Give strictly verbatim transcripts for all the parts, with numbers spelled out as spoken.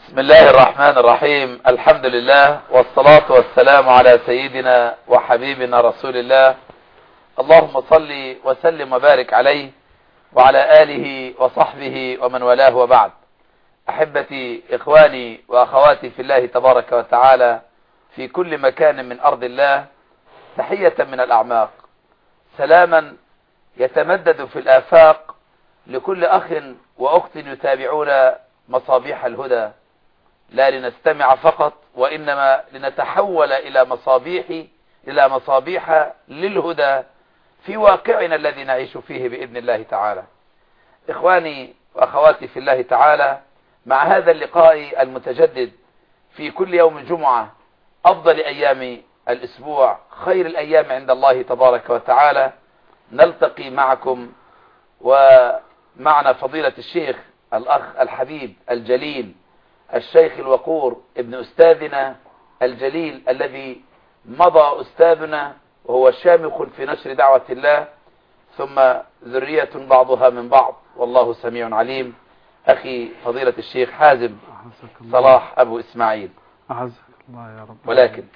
بسم الله الرحمن الرحيم. الحمد لله والصلاة والسلام على سيدنا وحبيبنا رسول الله. اللهم صل وسلم وبارك عليه وعلى آله وصحبه ومن والاه، وبعد. أحبتي، إخواني وأخواتي في الله تبارك وتعالى في كل مكان من أرض الله، تحية من الأعماق، سلاما يتمدد في الآفاق لكل أخ وأخت يتابعون مصابيح الهدى، لا لنستمع فقط وإنما لنتحول إلى مصابيح إلى مصابيح للهدى في واقعنا الذي نعيش فيه بإذن الله تعالى. إخواني وأخواتي في الله تعالى، مع هذا اللقاء المتجدد في كل يوم جمعة، أفضل أيام الأسبوع، خير الأيام عند الله تبارك وتعالى، نلتقي معكم ومعنا فضيلة الشيخ الأخ الحبيب الجليل الشيخ الوقور ابن أستاذنا الجليل الذي مضى أستاذنا، وهو شامخ في نشر دعوة الله، ثم ذرية بعضها من بعض، والله سميع عليم. أخي فضيلة الشيخ حازم صلاح أبو إسماعيل، أعزك الله يا رب. ولكن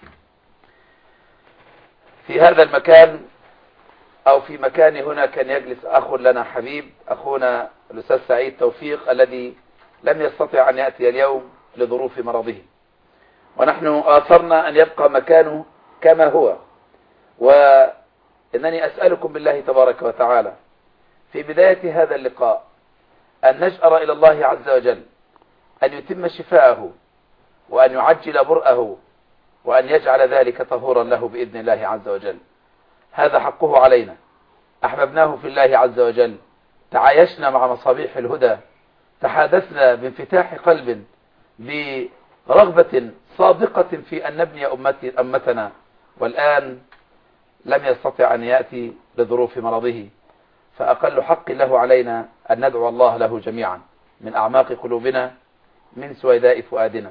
في هذا المكان أو في مكان هنا كان يجلس أخ لنا حبيب، أخونا الأستاذ سعيد توفيق، الذي لم يستطع أن يأتي اليوم لظروف مرضه، ونحن آثرنا أن يبقى مكانه كما هو. وإنني أسألكم بالله تبارك وتعالى في بداية هذا اللقاء أن نجأر إلى الله عز وجل أن يتم شفاءه، وأن يعجل برأه، وأن يجعل ذلك طهورا له بإذن الله عز وجل. هذا حقه علينا، أحببناه في الله عز وجل، تعايشنا مع مصابيح الهدى، تحادثنا بانفتاح قلب، برغبة صادقة في أن نبني أمتي أمتنا، والآن لم يستطع أن يأتي لظروف مرضه، فأقل حق له علينا أن ندعو الله له جميعا من أعماق قلوبنا، من سويداء فؤادنا،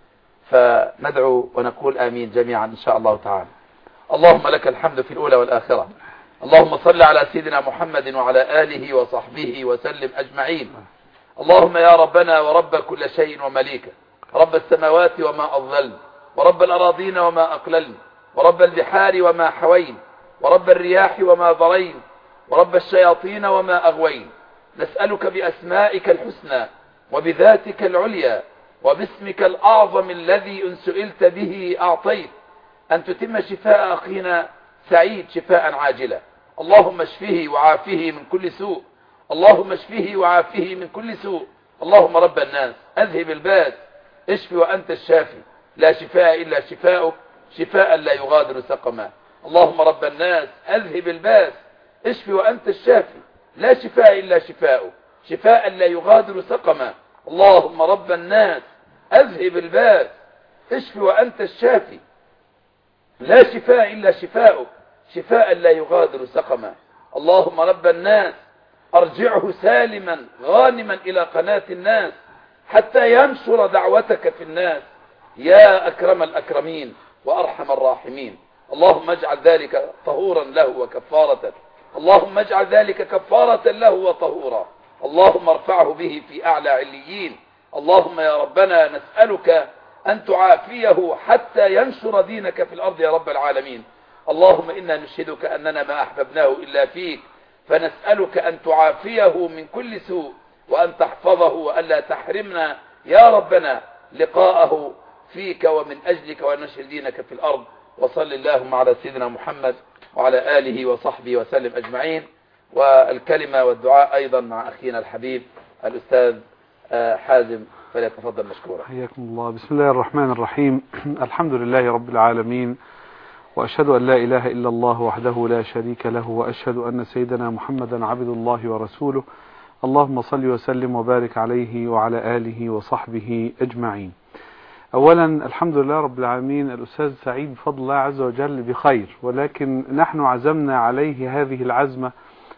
فندعو ونقول آمين جميعا إن شاء الله تعالى. اللهم لك الحمد في الأولى والآخرة. اللهم صل على سيدنا محمد وعلى آله وصحبه وسلم أجمعين. اللهم يا ربنا ورب كل شيء ومليكه، رب السماوات وما أضللن، ورب الأراضين وما أقللن، ورب البحار وما حوين، ورب الرياح وما ضرين، ورب الشياطين وما أغوين، نسألك بأسمائك الحسنى وبذاتك العليا وباسمك الأعظم الذي إن سئلت به أعطيت، أن تتم شفاء أخينا سعيد شفاء عاجلا. اللهم اشفه وعافه من كل سوء، اللهم اشفه وعافه من كل سوء. اللهم رب الناس أذهب الباس، اشف وأنت الشافي، لا شفاء إلا شفاؤك، شفاء لا يغادر سقما. اللهم رب الناس أذهب الباس، اشف وأنت الشافي، لا شفاء إلا شفاؤك، شفاء لا يغادر سقما. اللهم رب الناس أذهب الباس، اشف وأنت الشافي، لا شفاء إلا شفاؤك، شفاء لا يغادر سقما. اللهم رب الناس أرجعه سالما غانما إلى قناة الناس حتى ينشر دعوتك في الناس، يا أكرم الأكرمين وأرحم الراحمين. اللهم اجعل ذلك طهورا له وكفارة، اللهم اجعل ذلك كفارة له وطهورا. اللهم ارفعه به في أعلى عليين. اللهم يا ربنا نسألك أن تعافيه حتى ينشر دينك في الأرض يا رب العالمين. اللهم إنا نشهدك أننا ما أحببناه إلا فيك، فنسألك أن تعافيه من كل سوء، وأن تحفظه، وألا تحرمنا يا ربنا لقاءه فيك ومن أجلك ونشر دينك في الأرض. وصل اللهم على سيدنا محمد وعلى آله وصحبه وسلم أجمعين. والكلمة والدعاء أيضا مع أخينا الحبيب الأستاذ حازم، فليتفضل مشكورا. حياكم الله. بسم الله الرحمن الرحيم. الحمد لله رب العالمين، وأشهد أن لا إله إلا الله وحده لا شريك له، وأشهد أن سيدنا محمدا عبد الله ورسوله. اللهم صل وسلم وبارك عليه وعلى آله وصحبه أجمعين. أولا الحمد لله رب العالمين، الأستاذ سعيد بفضل الله عز وجل بخير، ولكن نحن عزمنا عليه هذه العزمة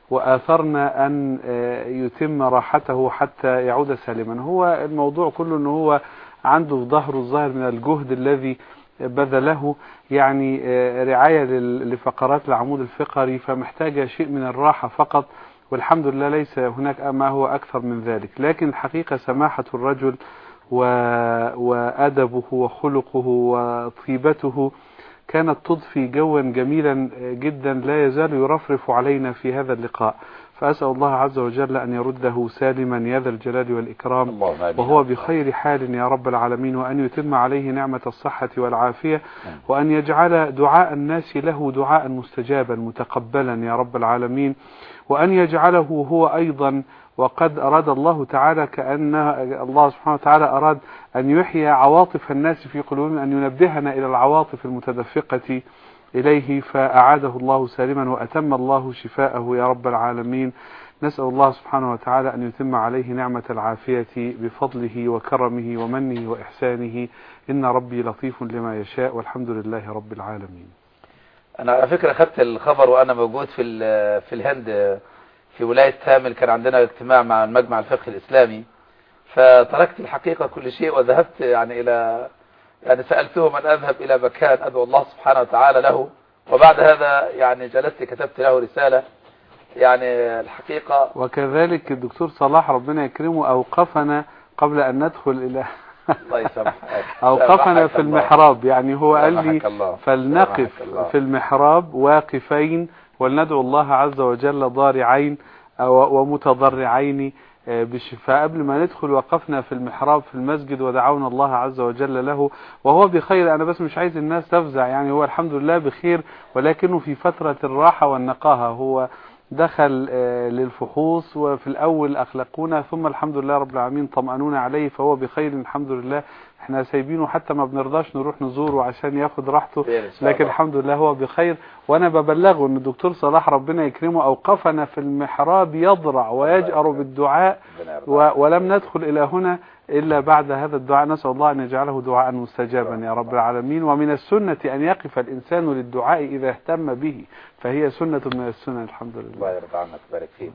وآثرنا أن يتم راحته حتى يعود سالما. هو الموضوع كله أنه هو عنده في ظهره الظاهر من الجهد الذي بذله، يعني رعاية لفقرات العمود الفقري، فمحتاجة شيء من الراحة فقط، والحمد لله ليس هناك ما هو أكثر من ذلك. لكن الحقيقة سماحة الرجل وأدبه وخلقه وطيبته كانت تضفي جوا جميلا جدا لا يزال يرفرف علينا في هذا اللقاء. فأسأل الله عز وجل أن يرده سالما يا ذا الجلال والإكرام، وهو بخير حال يا رب العالمين، وأن يتم عليه نعمة الصحة والعافية، وأن يجعل دعاء الناس له دعاء مستجابا متقبلا يا رب العالمين، وأن يجعله هو أيضا، وقد أراد الله تعالى كأن الله سبحانه وتعالى أراد أن يحيي عواطف الناس في قلوبهم، أن ينبهنا إلى العواطف المتدفقة إليه، فأعاده الله سالما وأتم الله شفاءه يا رب العالمين. نسأل الله سبحانه وتعالى أن يتم عليه نعمة العافية بفضله وكرمه ومنه وإحسانه، إن ربي لطيف لما يشاء، والحمد لله رب العالمين. أنا على فكرة خدت الخبر وأنا موجود في في الهند في ولاية تامل، كان عندنا اجتماع مع المجمع الفقهي الإسلامي، فتركت الحقيقة كل شيء وذهبت يعني إلى يعني سألته من أذهب إلى مكان أدعو الله سبحانه وتعالى له، وبعد هذا يعني جلست كتبت له رسالة يعني الحقيقة. وكذلك الدكتور صلاح ربنا يكرمه أوقفنا قبل أن ندخل إلى الله يسامحك أوقفنا في المحراب، يعني هو قال لي فلنقف في المحراب واقفين ولندعو الله عز وجل ضارعين ومتضرعين بشفاء. قبل ما ندخل وقفنا في المحراب في المسجد ودعونا الله عز وجل له، وهو بخير. أنا بس مش عايز الناس تفزع، يعني هو الحمد لله بخير، ولكنه في فترة الراحة والنقاهة. هو دخل للفحوص وفي الأول أخلقونا، ثم الحمد لله رب العالمين طمأنونا عليه، فهو بخير الحمد لله. احنا سايبينه حتى ما بنرضاش نروح نزوره عشان ياخد راحته، لكن الحمد لله هو بخير. وانا ببلغه ان الدكتور صلاح ربنا يكرمه اوقفنا في المحراب يضرع ويجأر بالدعاء، ولم ندخل الى هنا الا بعد هذا الدعاء. نسأل الله ان يجعله دعاء مستجابا يا رب العالمين. ومن السنة ان يقف الانسان للدعاء اذا اهتم به، فهي سنة من السنن الحمد لله. الله يرضى عنك ويبارك فيك.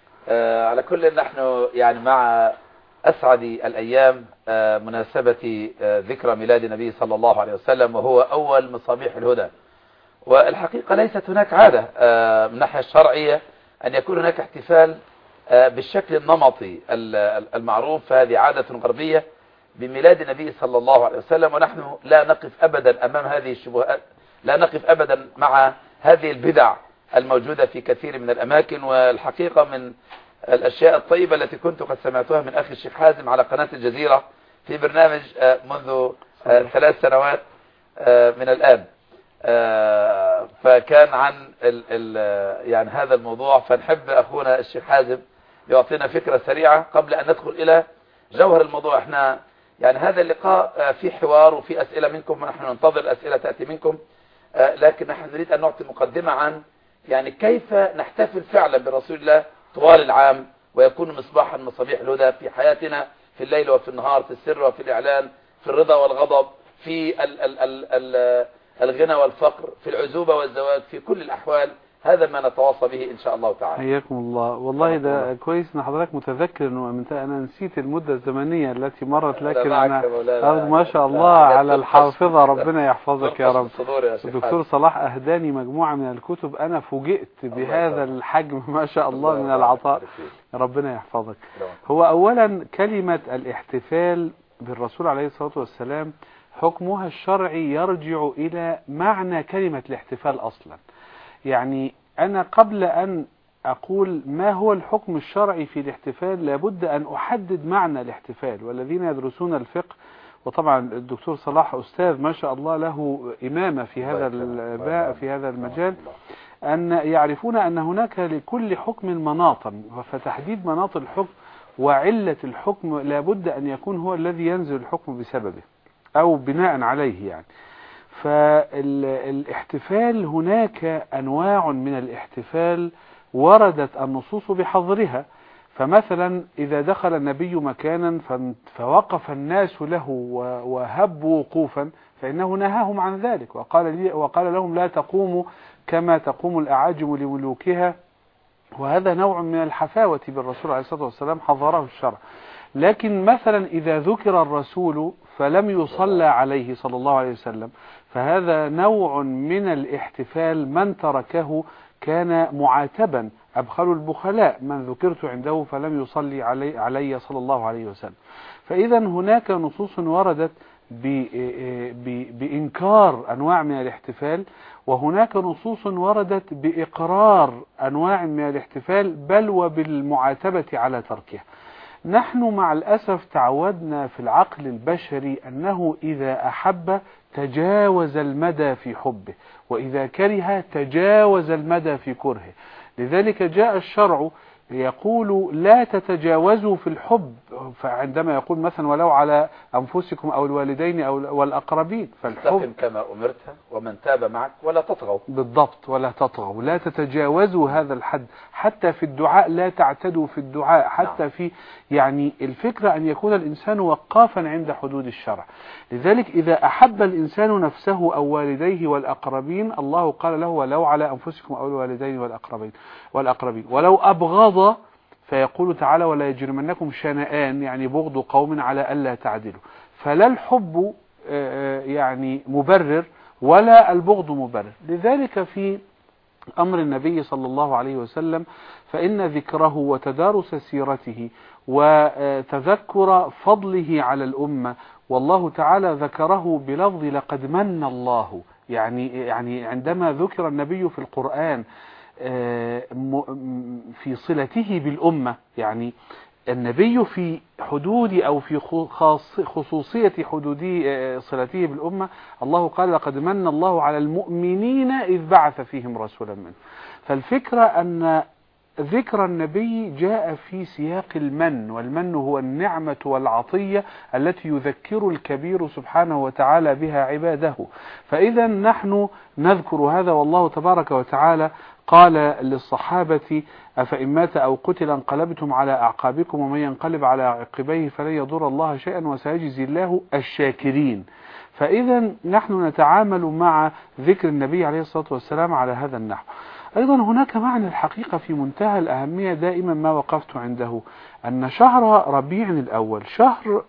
آه على كل نحن يعني مع أسعد الأيام آه مناسبة آه ذكرى ميلاد النبي صلى الله عليه وسلم، وهو أول مصابيح الهدى. والحقيقة ليست هناك عادة آه من الناحية الشرعية أن يكون هناك احتفال آه بالشكل النمطي المعروف، فهذه عادة غربية بميلاد النبي صلى الله عليه وسلم، ونحن لا نقف أبدا أمام هذه الشبهات، لا نقف أبدا مع هذه البدع الموجودة في كثير من الأماكن. والحقيقة من الأشياء الطيبة التي كنت قد سمعتها من أخي الشيخ حازم على قناة الجزيرة في برنامج منذ ثلاث سنوات من الآن، فكان عن ال ال يعني هذا الموضوع، فنحب أخونا الشيخ حازم يعطينا فكرة سريعة قبل أن ندخل إلى جوهر الموضوع. احنا يعني هذا اللقاء في حوار وفي أسئلة منكم، ونحن ننتظر الأسئلة تأتي منكم، لكن نحن نريد أن نعطي مقدمة عن يعني كيف نحتفل فعلا برسول الله طوال العام، ويكون مصباحا من مصابيح الهدى في حياتنا في الليل وفي النهار، في السر وفي الإعلان، في الرضا والغضب، في ال ال ال ال الغنى والفقر، في العزوبة والزواج، في كل الأحوال. هذا ما نتواصى به إن شاء الله تعالى. حياكم الله. والله ده كويس ان حضرتك متذكر انه انا نسيت المدة الزمنية التي مرت، لكن انا ما شاء الله على الحافظة، ربنا يحفظك يا رب. الدكتور صلاح اهداني مجموعة من الكتب، انا فوجئت بهذا الحجم ما شاء الله من العطاء، ربنا يحفظك. هو اولا كلمة الاحتفال بالرسول عليه الصلاة والسلام حكمها الشرعي يرجع الى معنى كلمة الاحتفال اصلا. يعني أنا قبل أن أقول ما هو الحكم الشرعي في الاحتفال لابد أن أحدد معنى الاحتفال. والذين يدرسون الفقه، وطبعا الدكتور صلاح أستاذ ما شاء الله له إمامة في هذا في هذا المجال، أن يعرفون أن هناك لكل حكم مناطا، فتحديد مناط الحكم وعلة الحكم لابد أن يكون هو الذي ينزل الحكم بسببه أو بناء عليه يعني. فالاحتفال هناك أنواع من الاحتفال وردت النصوص بحظرها. فمثلا إذا دخل النبي مكانا فوقف الناس له وهبوا وقوفا فإنه نهاهم عن ذلك، وقال, وقال لهم لا تقوموا كما تقوم الأعاجم لملوكها، وهذا نوع من الحفاوة بالرسول عليه الصلاة والسلام حظره الشرع. لكن مثلا إذا ذكر الرسول فلم يصلى عليه صلى الله عليه وسلم، فهذا نوع من الاحتفال من تركه كان معاتبا. أبخل البخلاء من ذكرت عنده فلم يصلي علي, علي صلى الله عليه وسلم. فإذا هناك نصوص وردت بإنكار أنواع من الاحتفال، وهناك نصوص وردت بإقرار أنواع من الاحتفال بل وبالمعاتبة على تركها. نحن مع الأسف تعودنا في العقل البشري أنه إذا أحب تجاوز المدى في حبه، وإذا كره تجاوز المدى في كرهه. لذلك جاء الشرع يقول لا تتجاوزوا في الحب، فعندما يقول مثلا ولو على أنفسكم أو الوالدين أو والأقربين، فالحب كما أمرت ومن تاب معك ولا تطغوا. بالضبط، ولا تطغوا، لا تتجاوزوا هذا الحد، حتى في الدعاء لا تعتدوا في الدعاء، حتى نعم. في يعني الفكرة أن يكون الإنسان وقافا عند حدود الشرع. لذلك إذا أحب الإنسان نفسه أو والديه والأقربين، الله قال له ولو على أنفسكم أو الوالدين والأقربين والأقربين ولو أبغض، فيقول تعالى ولا يجرمنكم شنآن، يعني بغض قوم على ألا تعدلوا. فلا الحب يعني مبرر ولا البغض مبرر. لذلك في أمر النبي صلى الله عليه وسلم فإن ذكره وتدارس سيرته وتذكر فضله على الأمة، والله تعالى ذكره بلفظ لقد من الله، يعني يعني عندما ذكر النبي في القرآن في صلته بالأمة، يعني النبي في حدود أو في خصوصية حدود صلته بالأمة، الله قال لقد من الله على المؤمنين إذ بعث فيهم رسولا منه. فالفكرة أن ذكر النبي جاء في سياق المن، والمن هو النعمة والعطية التي يذكر الكبير سبحانه وتعالى بها عباده. فإذا نحن نذكر هذا، والله تبارك وتعالى قال للصحابة أفإن مات أو قتل انقلبتم على أعقابكم ومن ينقلب على عقبيه فلن يضر الله شيئا وسيجزي الله الشاكرين. فإذا نحن نتعامل مع ذكر النبي عليه الصلاة والسلام على هذا النحو. أيضا هناك معنى الحقيقة في منتهى الأهمية دائما ما وقفت عنده، أن شهر ربيع الأول شهر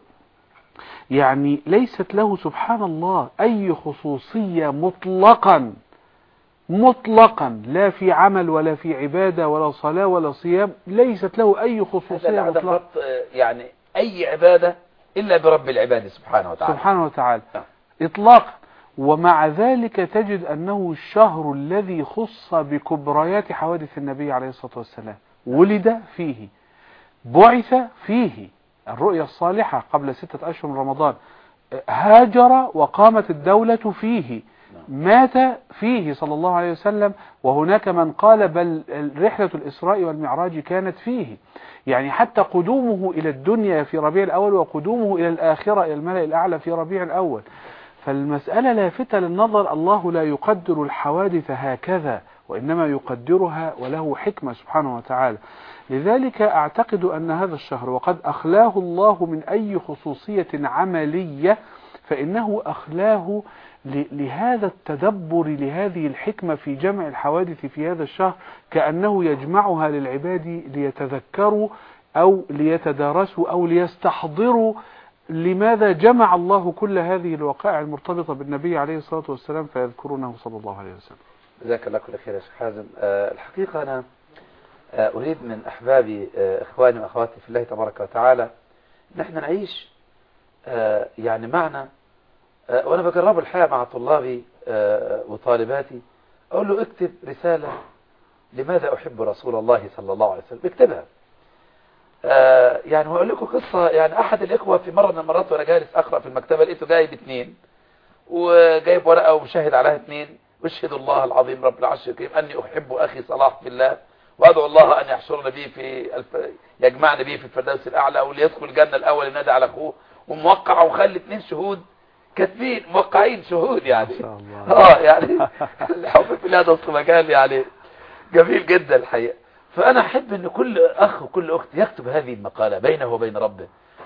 يعني ليست له سبحان الله أي خصوصية مطلقا مطلقا، لا في عمل ولا في عبادة ولا صلاة ولا صيام، ليست له أي خصوصية مطلقا، يعني أي عبادة إلا برب العباد سبحانه وتعالى سبحانه وتعالى إطلاقا. ومع ذلك تجد أنه الشهر الذي خص بكبريات حوادث النبي عليه الصلاة والسلام، ولد فيه، بعث فيه، الرؤيا الصالحة قبل ستة أشهر من رمضان، هاجر وقامت الدولة فيه، مات فيه صلى الله عليه وسلم، وهناك من قال بل رحلة الإسراء والمعراج كانت فيه. يعني حتى قدومه إلى الدنيا في ربيع الأول وقدومه إلى الآخرة إلى الملأ الأعلى في ربيع الأول. فالمسألة لافتة للنظر، الله لا يقدر الحوادث هكذا، وإنما يقدرها وله حكمة سبحانه وتعالى. لذلك أعتقد أن هذا الشهر وقد أخلاه الله من أي خصوصية عملية، فإنه أخلاه لهذا التدبر، لهذه الحكمة في جمع الحوادث في هذا الشهر، كأنه يجمعها للعباد ليتذكروا أو ليتدارسوا أو ليستحضروا لماذا جمع الله كل هذه الوقائع المرتبطة بالنبي عليه الصلاة والسلام فيذكرونه صلى الله عليه وسلم. جزاك الله كل خير يا شيخ حازم. أه الحقيقة أنا أه أريد من أحبابي أه إخواني وأخواتي في الله تبارك وتعالى نحن نعيش أه يعني معنا أه وأنا بجرب الحياة مع طلابي أه وطالباتي، أقول له اكتب رسالة لماذا أحب رسول الله صلى الله عليه وسلم، اكتبها. آه يعني وأقول لكم قصة. يعني أحد الإخوة في مرة من المرات وأنا جالس أقرأ في المكتبة لقيته جايب اثنين وجايب ورقة ومشاهد عليها اثنين، واشهد الله العظيم رب العرش الكريم أني أحب أخي صلاح في الله وأدعو الله أن يحشرنا به في الف... يجمعنا به في الفردوس الأعلى، واللي يدخل الجنة الأول ينادي على أخوه، وموقع وخلي اثنين شهود كاتبين موقعين شهود يعني اه يعني الحب في الله ده مكان يعني جميل جدا الحقيقة. فأنا أحب أن كل أخ وكل أخت يكتب هذه المقالة بينه وبين ربه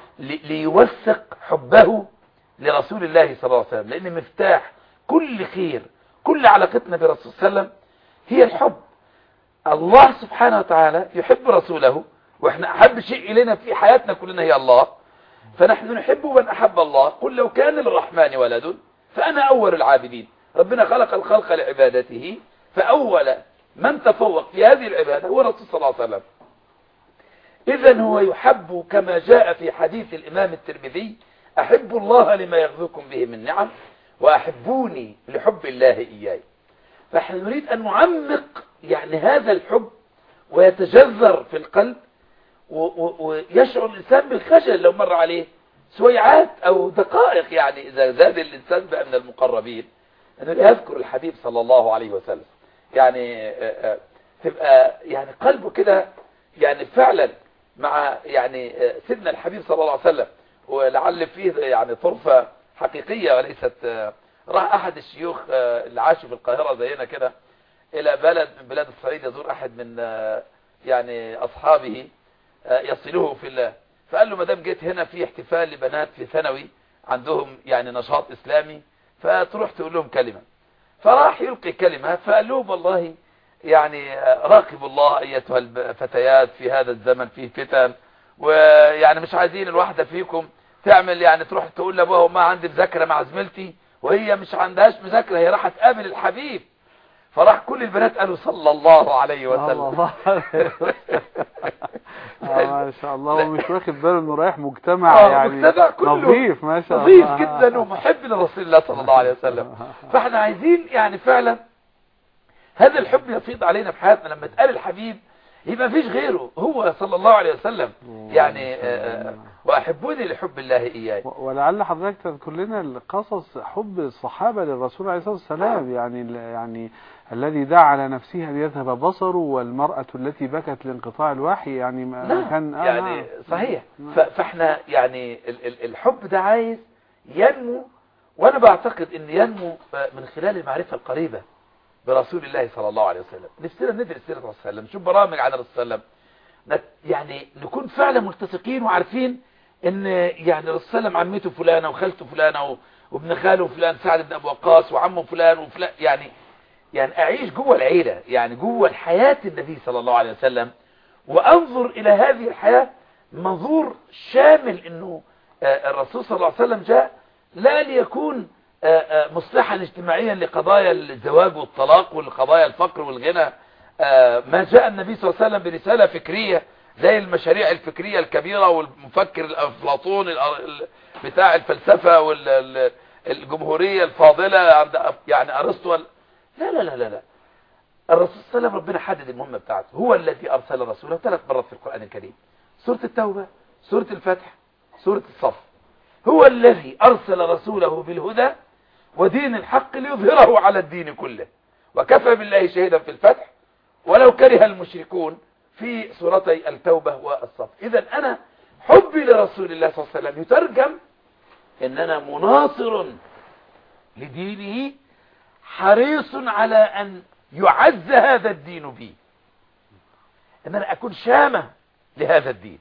ليوثق حبه لرسول الله صلى الله عليه وسلم، لأن مفتاح كل خير كل علاقتنا برسول صلى الله عليه وسلم هي الحب. الله سبحانه وتعالى يحب رسوله، وإحنا أحب شيء إلينا في حياتنا كلنا هي الله، فنحن نحب من أحب الله. قل لو كان للرحمن ولد فأنا أول العابدين. ربنا خلق الخلق لعبادته، فأول من تفوق في هذه العبادة هو الرسول صلى الله عليه وسلم. إذن هو يحب كما جاء في حديث الإمام الترمذي: أحب الله لما يغذوكم به من نعم وأحبوني لحب الله إياي. فإحنا نريد أن نعمق يعني هذا الحب ويتجذر في القلب، ويشعر الإنسان بالخجل لو مر عليه سويعات أو دقائق، يعني إذا زاد الإنسان بقى من المقربين أنه يذكر الحبيب صلى الله عليه وسلم، يعني تبقى يعني قلبه كده يعني فعلا مع يعني سيدنا الحبيب صلى الله عليه وسلم. ولعل فيه يعني طرفة حقيقية وليست. راح أحد الشيوخ اللي عاشوا في القاهرة زينا كده إلى بلد من بلاد الصعيد يزور أحد من يعني أصحابه يصله في الله، فقال له: ما دام جيت هنا في احتفال لبنات في ثانوي عندهم يعني نشاط إسلامي، فتروح تقول لهم كلمة. فراح يلقي كلمة، فقال لهم: والله يعني راقبوا الله أيتها الفتيات، في هذا الزمن فيه فتن، ويعني مش عايزين الواحدة فيكم تعمل يعني تروح تقول لأبوها وما عندي مذاكرة مع زميلتي وهي مش عندهاش مذاكرة، هي راح تقابل الحبيب. فراح كل البنات قالوا: صلى الله عليه وسلم. الله ما شاء الله. هو مش واخد باله انه رايح مجتمع يعني مجتمع كله نظيف ما شاء الله، نظيف جدا ومحب لرسول الله صلى الله عليه وسلم. فاحنا عايزين يعني فعلا هذا الحب يفيض علينا في حياتنا. لما تقال الحبيب يبقى فيش غيره، هو صلى الله عليه وسلم. يعني وأحبوني لحب الله إياي. ولعل حضرتك تذكر لنا قصص حب الصحابة للرسول عليه الصلاة والسلام، يعني يعني الذي دعا على نفسه أن يذهب بصره، والمرأة التي بكت لانقطاع الوحي، يعني ما نعم كان آه يعني نعم. صحيح. فاحنا يعني الحب ده عايز ينمو، وأنا بعتقد أن ينمو من خلال المعرفة القريبة برسول الله صلى الله عليه وسلم. نفسنا ندرس سيرة الرسول صلى الله عليه وسلم، نشوف برامج عن الرسول صلى الله عليه وسلم، يعني نكون فعلا ملتصقين وعارفين ان يعني الرسول صلى الله عليه وسلم عمته فلانة وخالته فلانة وابن خاله فلان سعد بن ابي وقاص وعمه فلان وفلان، يعني يعني اعيش جوه العيلة، يعني جوه الحياة النبي صلى الله عليه وسلم، وانظر الى هذه الحياة منظور شامل، انه الرسول صلى الله عليه وسلم جاء لا ليكون مصلحا اجتماعيا لقضايا الزواج والطلاق والقضايا الفقر والغنى. ما جاء النبي صلى الله عليه وسلم برسالة فكرية زي المشاريع الفكرية الكبيرة والمفكر الأفلاطون بتاع الفلسفة والجمهورية الفاضلة عند يعني أرسطو. لا لا لا لا لا الرسول صلى الله عليه وسلم ربنا حدد المهمة بتاعته، هو الذي أرسل رسوله ثلاث مرات في القرآن الكريم: سورة التوبة، سورة الفتح، سورة الصف. هو الذي أرسل رسوله بالهدى ودين الحق ليظهره على الدين كله، وكفى بالله شهيدا في الفتح ولو كره المشركون في سورتي التوبة والصف. إذا أنا حبي لرسول الله صلى الله عليه وسلم يترجم إن أنا مناصر لدينه، حريص على أن يعز هذا الدين بي، إن أنا أكون شامة لهذا الدين.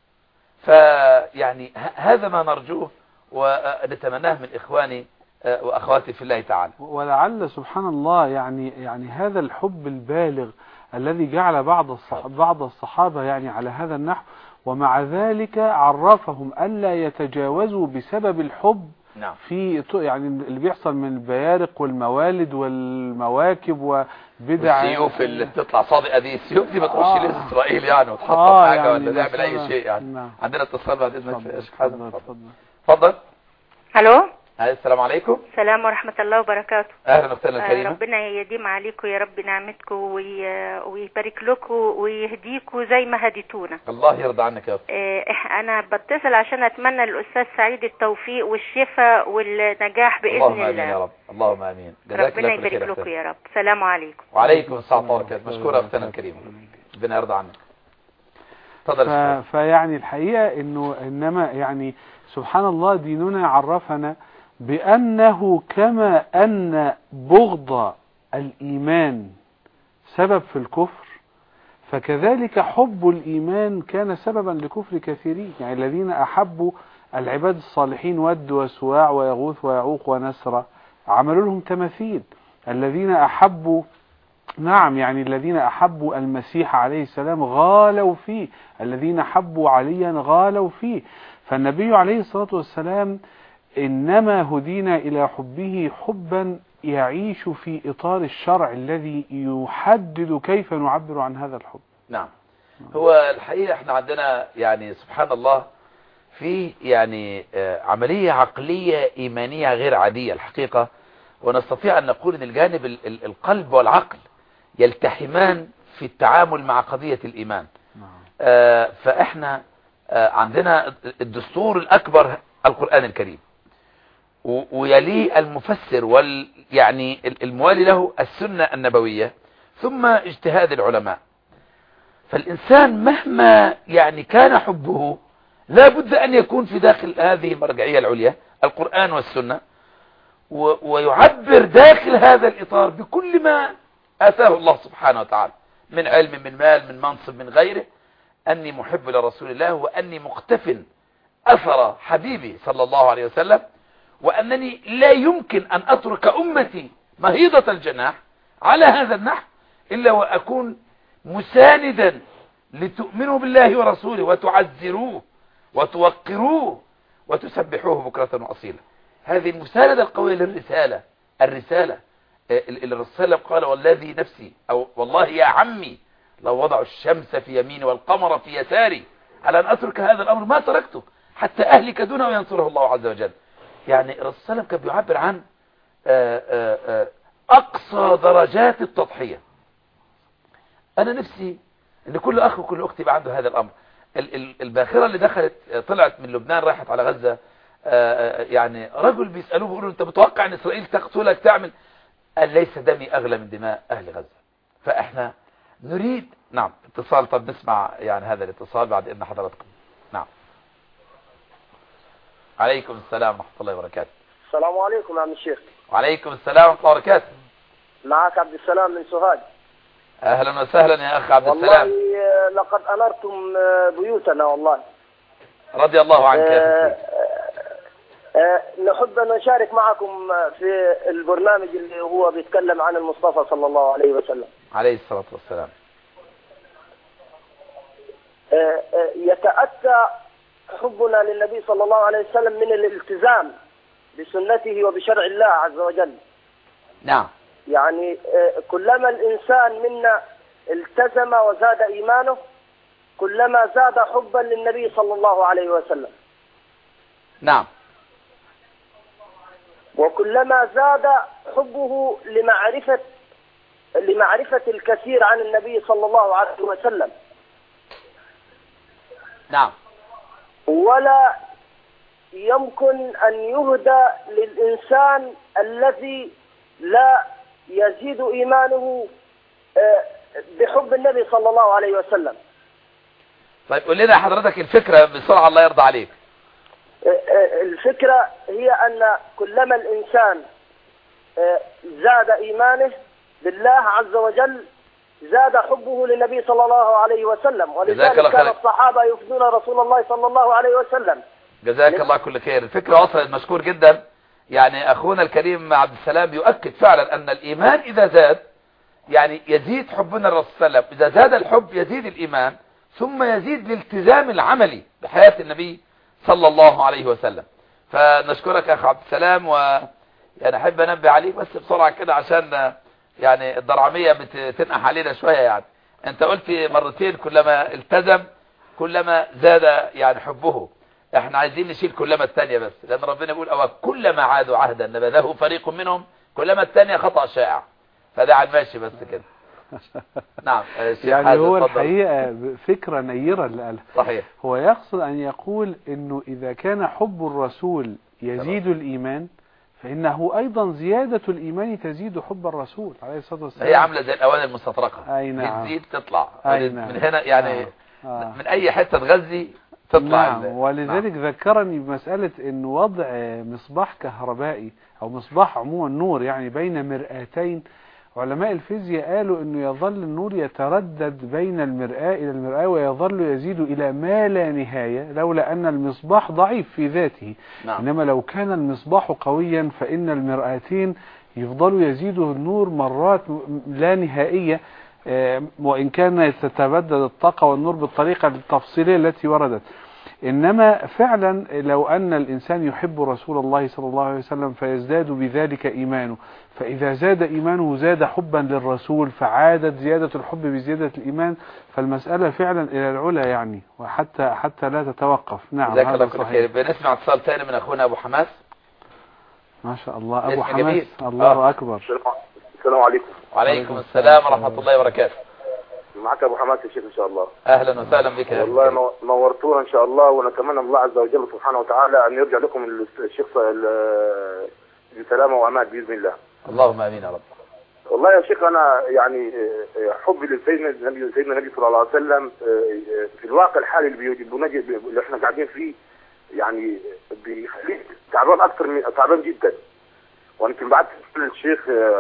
فيعني هذا ما نرجوه ونتمناه من إخواني وأخواتي في الله تعالى. ولعل سبحان الله يعني يعني هذا الحب البالغ الذي جعل بعض الصحابة بعض الصحابة يعني على هذا النحو، ومع ذلك عرفهم ألا يتجاوزوا بسبب الحب. نعم. في يعني اللي بيحصل من البيارق والموالد والمواكب وبدع السيوف اللي بتطلع صادقة دي، السيوف دي ما تخش آه. لإسرائيل يعني وتحط آه حاجة يعني ولا تعمل أي شيء يعني. نعم. عندنا اتصال بعد إذنك يا شيخ حازم. اتفضل. اتفضل. الو. السلام عليكم. السلام ورحمة الله وبركاته. اهلا وسهلا كريمة. ربنا يديم عليكم يا رب نعمتكم ويبارك لكم ويهديكم زي ما هديتونا. الله يرضى عنك يا رب. انا بتصل عشان اتمنى للاستاذ سعيد التوفيق والشفاء والنجاح باذن اللهم الله. امين يا رب. اللهم امين. جزاك ربنا الله خير. يبارك لكم يا رب. السلام عليكم. وعليكم السلام ورحمة الله وبركاته. مشكورة اختنا الكريمة. ربنا يرضى عنك. تفضل. ف... فيعني الحقيقة انه انما يعني سبحان الله ديننا عرفنا بأنه كما أن بغض الإيمان سبب في الكفر، فكذلك حب الإيمان كان سببا لكفر كثيرين. يعني الذين أحبوا العباد الصالحين ود وسواع ويغوث ويعوق ونسرة عملوا لهم تماثيل. الذين أحبوا نعم يعني الذين أحبوا المسيح عليه السلام غالوا فيه، الذين حبوا عليا غالوا فيه. فالنبي عليه الصلاة والسلام إنما هدينا إلى حبه حبا يعيش في إطار الشرع الذي يحدد كيف نعبر عن هذا الحب. نعم. هو الحقيقة احنا عندنا يعني سبحان الله في يعني عملية عقلية إيمانية غير عادية الحقيقة، ونستطيع أن نقول أن الجانب القلب والعقل يلتحمان في التعامل مع قضية الإيمان. فإحنا عندنا الدستور الأكبر القرآن الكريم، ويليه المفسر وال يعني الموالي له السنة النبوية، ثم اجتهاد العلماء. فالإنسان مهما يعني كان حبه لا بد أن يكون في داخل هذه المرجعية العليا القرآن والسنة، ويعبر داخل هذا الإطار بكل ما آتاه الله سبحانه وتعالى من علم، من مال، من منصب، من غيره، أني محب لرسول الله، وأني مقتف أثر حبيبي صلى الله عليه وسلم، وأنني لا يمكن أن أترك أمتي مهيضة الجناح على هذا النحو إلا وأكون مساندا لتؤمنوا بالله ورسوله وتعزروه وتوقروه وتسبحوه بكرة وأصيلا. هذه المساندة القوية للرسالة، الرسالة الرسالة قال والذي نفسي، أو والله يا عمي لو وضعوا الشمس في يميني والقمر في يساري على أن أترك هذا الأمر ما تركته حتى أهلك دونه وينصره الله عز وجل. يعني الرسول كان بيعبر عن أقصى درجات التضحية. أنا نفسي أن كل أخ وكل أخت يبقى عنده هذا الأمر. الباخرة اللي دخلت طلعت من لبنان راحت على غزة، يعني رجل بيسألوه بيقولوا أنت متوقع أن إسرائيل تقتلك تعمل؟ قال ليس دمي أغلى من دماء أهل غزة. فإحنا نريد نعم اتصال. طب نسمع يعني هذا الاتصال بعد إذن حضراتكم. نعم. عليكم السلام ورحمة الله وبركاته. السلام عليكم يا عم الشيخ. وعليكم السلام ورحمة الله وبركاته. معك عبد السلام من سوهاج. أهلا وسهلا يا أخ عبد والله السلام. والله لقد أنرتم بيوتنا والله. رضي الله عنك يا أه أه نحب أن نشارك معكم في البرنامج اللي هو بيتكلم عن المصطفى صلى الله عليه وسلم عليه الصلاة والسلام. أه أه يتأتى حبنا للنبي صلى الله عليه وسلم من الالتزام بسنته وبشرع الله عز وجل. نعم. يعني كلما الإنسان منا التزم وزاد إيمانه كلما زاد حبا للنبي صلى الله عليه وسلم. نعم. وكلما زاد حبه لمعرفة لمعرفة الكثير عن النبي صلى الله عليه وسلم. نعم. ولا يمكن أن يهدى للإنسان الذي لا يزيد إيمانه بحب النبي صلى الله عليه وسلم. طيب قول لنا حضرتك الفكرة بسرعة الله يرضى عليك. الفكرة هي أن كلما الإنسان زاد إيمانه بالله عز وجل زاد حبه للنبي صلى الله عليه وسلم، ولذلك كان الصحابة يفدون رسول الله صلى الله عليه وسلم. جزاك الله كل خير. الفكرة وصلت، مشكور جدا. يعني أخونا الكريم عبد السلام يؤكد فعلا أن الإيمان إذا زاد يعني يزيد حبنا للرسول صلى الله عليه وسلم. إذا زاد الحب يزيد الإيمان، ثم يزيد الالتزام العملي بحياة النبي صلى الله عليه وسلم. فنشكرك أخ عبد السلام، ويعني أحب أنبه عليك بس بسرعة كده عشان يعني الضرعمية بتنقح علينا شوية. يعني أنت قلت مرتين كلما التزم كلما زاد يعني حبه. احنا عايزين نشيل كلما الثانية بس، لأن ربنا يقول أو كلما عادوا عهدا نبذه فريق منهم، كلما الثانية خطأ شائع. فده عاد ماشي بس كده. نعم. يعني هو الحقيقة فكرة نيرة اللي قالها. صحيح. هو يقصد أن يقول إنه إذا كان حب الرسول يزيد الإيمان، فإنه أيضا زيادة الإيمان تزيد حب الرسول عليه الصلاة والسلام. هي عاملة زي الأواني المستطرقة. أي نعم. بتزيد تطلع. أي نعم. من هنا يعني آه. آه. من أي حتة تغذي تطلع. نعم. ولذلك نعم. ذكرني بمسألة إن وضع مصباح كهربائي أو مصباح عموما نور يعني بين مرآتين، علماء الفيزياء قالوا إنه يظل النور يتردد بين المرآة إلى المرآة ويظل يزيد إلى ما لا نهاية، لولا أن المصباح ضعيف في ذاته. نعم. إنما لو كان المصباح قويا فإن المرآتين يفضلوا يزيدوا النور مرات لا نهائية، وإن كان تتبدد الطاقة والنور بالطريقة التفصيلية التي وردت. إنما فعلا لو أن الإنسان يحب رسول الله صلى الله عليه وسلم فيزداد بذلك إيمانه، فإذا زاد إيمانه زاد حبا للرسول، فعادت زيادة الحب بزيادة الإيمان، فالمسألة فعلا إلى العلا يعني، وحتى حتى لا تتوقف. نعم هذا صحيح. بنسمع اتصال ثاني من أخونا أبو حماس. ما شاء الله أبو حماس، الله آه. أكبر. السلام عليكم. وعليكم السلام ورحمة الله وبركاته. معك ابو حماس الشيخ ان شاء الله. اهلا وسهلا بك. والله نورتونا ان شاء الله، ونتمنى الله عز وجل سبحانه وتعالى ان يرجع لكم الشيخ بسلامه وامان باذن الله. اللهم امين يا رب. والله يا شيخ انا يعني حبي لسيدنا النبي سيدنا النبي صلى الله عليه وسلم في الواقع الحالي اللي بنجد اللي احنا قاعدين فيه يعني بيخليك تعبان اكثر من تعبان جدا. ويمكن بعت للشيخ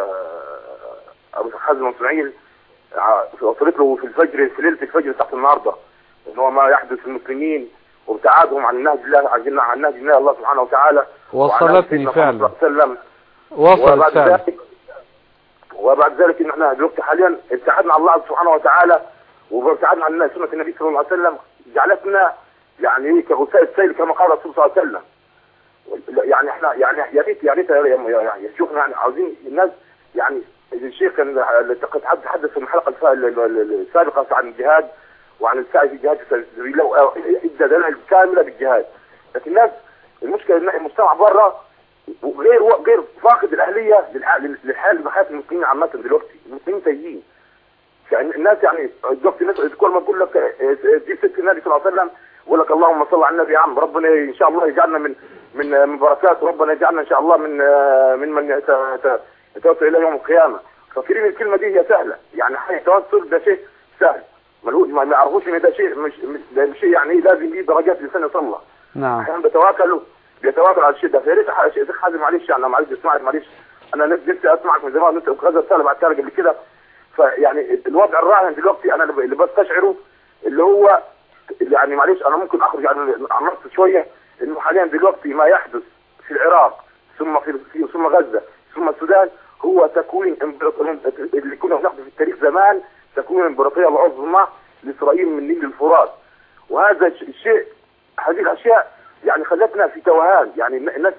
ابو حازم اسماعيل وصلت له في الفجر في ليله الفجر بتاعت النهارده ان هو ما يحدث المسلمين وابتعادهم عن نهج الله عن عن نهج الله, الله سبحانه وتعالى. وصلتني فعلا. وصلت وبعد ذلك وبعد ذلك ان احنا دلوقتي حاليا ابتعدنا عن الله سبحانه وتعالى وابتعدنا عن سنه النبي صلى الله عليه وسلم، جعلتنا يعني كغثاء السيل كما قال الرسول صلى الله عليه وسلم. يعني احنا يعني يا ريت يا ريت يعني شوفنا يعني عاوزين الناس يعني الشيخ كان تحدث في الحلقه السابقه عن الجهاد وعن السعي في الجهاد في سبيل الله وادى دلائل كامله بالجهاد، لكن الناس المشكله ان المجتمع بره غير غير فاقد الاهليه للحال بحياه المسلمين عامه. دلوقتي المسلمين تايهين يعني الناس يعني دلوقتي الناس كل ما تقول لك دي ست النبي صلى الله عليه وسلم يقول لك اللهم صل على النبي يا عم، ربنا ان شاء الله يجعلنا من من من بركاته، ربنا يجعلنا ان شاء الله من من من يتوسل الى يوم القيامه. فاكرين الكلمه دي هي سهله يعني حي التوسل ده شيء سهل ملوش ما يعرفوش ان ده شيء مش ده شيء يعني لازم ليه درجات الانسان يوصل. نعم احيانا بيتواكلوا بيتواكلوا على الشيء ده. فيا ريت شيخ حازم معلش يعني معلش اسمعك معلش انا نفسي اسمعك من زمان انت غزه رساله بعتها قبل كده. فيعني الوضع الراهن دلوقتي انا اللي بستشعره اللي هو يعني معلش انا ممكن اخرج عن النص شويه انه حاليا دلوقتي ما يحدث في العراق ثم في ثم غزه ثم السودان هو تكوين اللي كنا بناخده في التاريخ زمان تكوين الامبراطوريه العظمى لاسرائيل من النيل للفرات. وهذا الشيء هذه الاشياء يعني خلتنا في توهان يعني الناس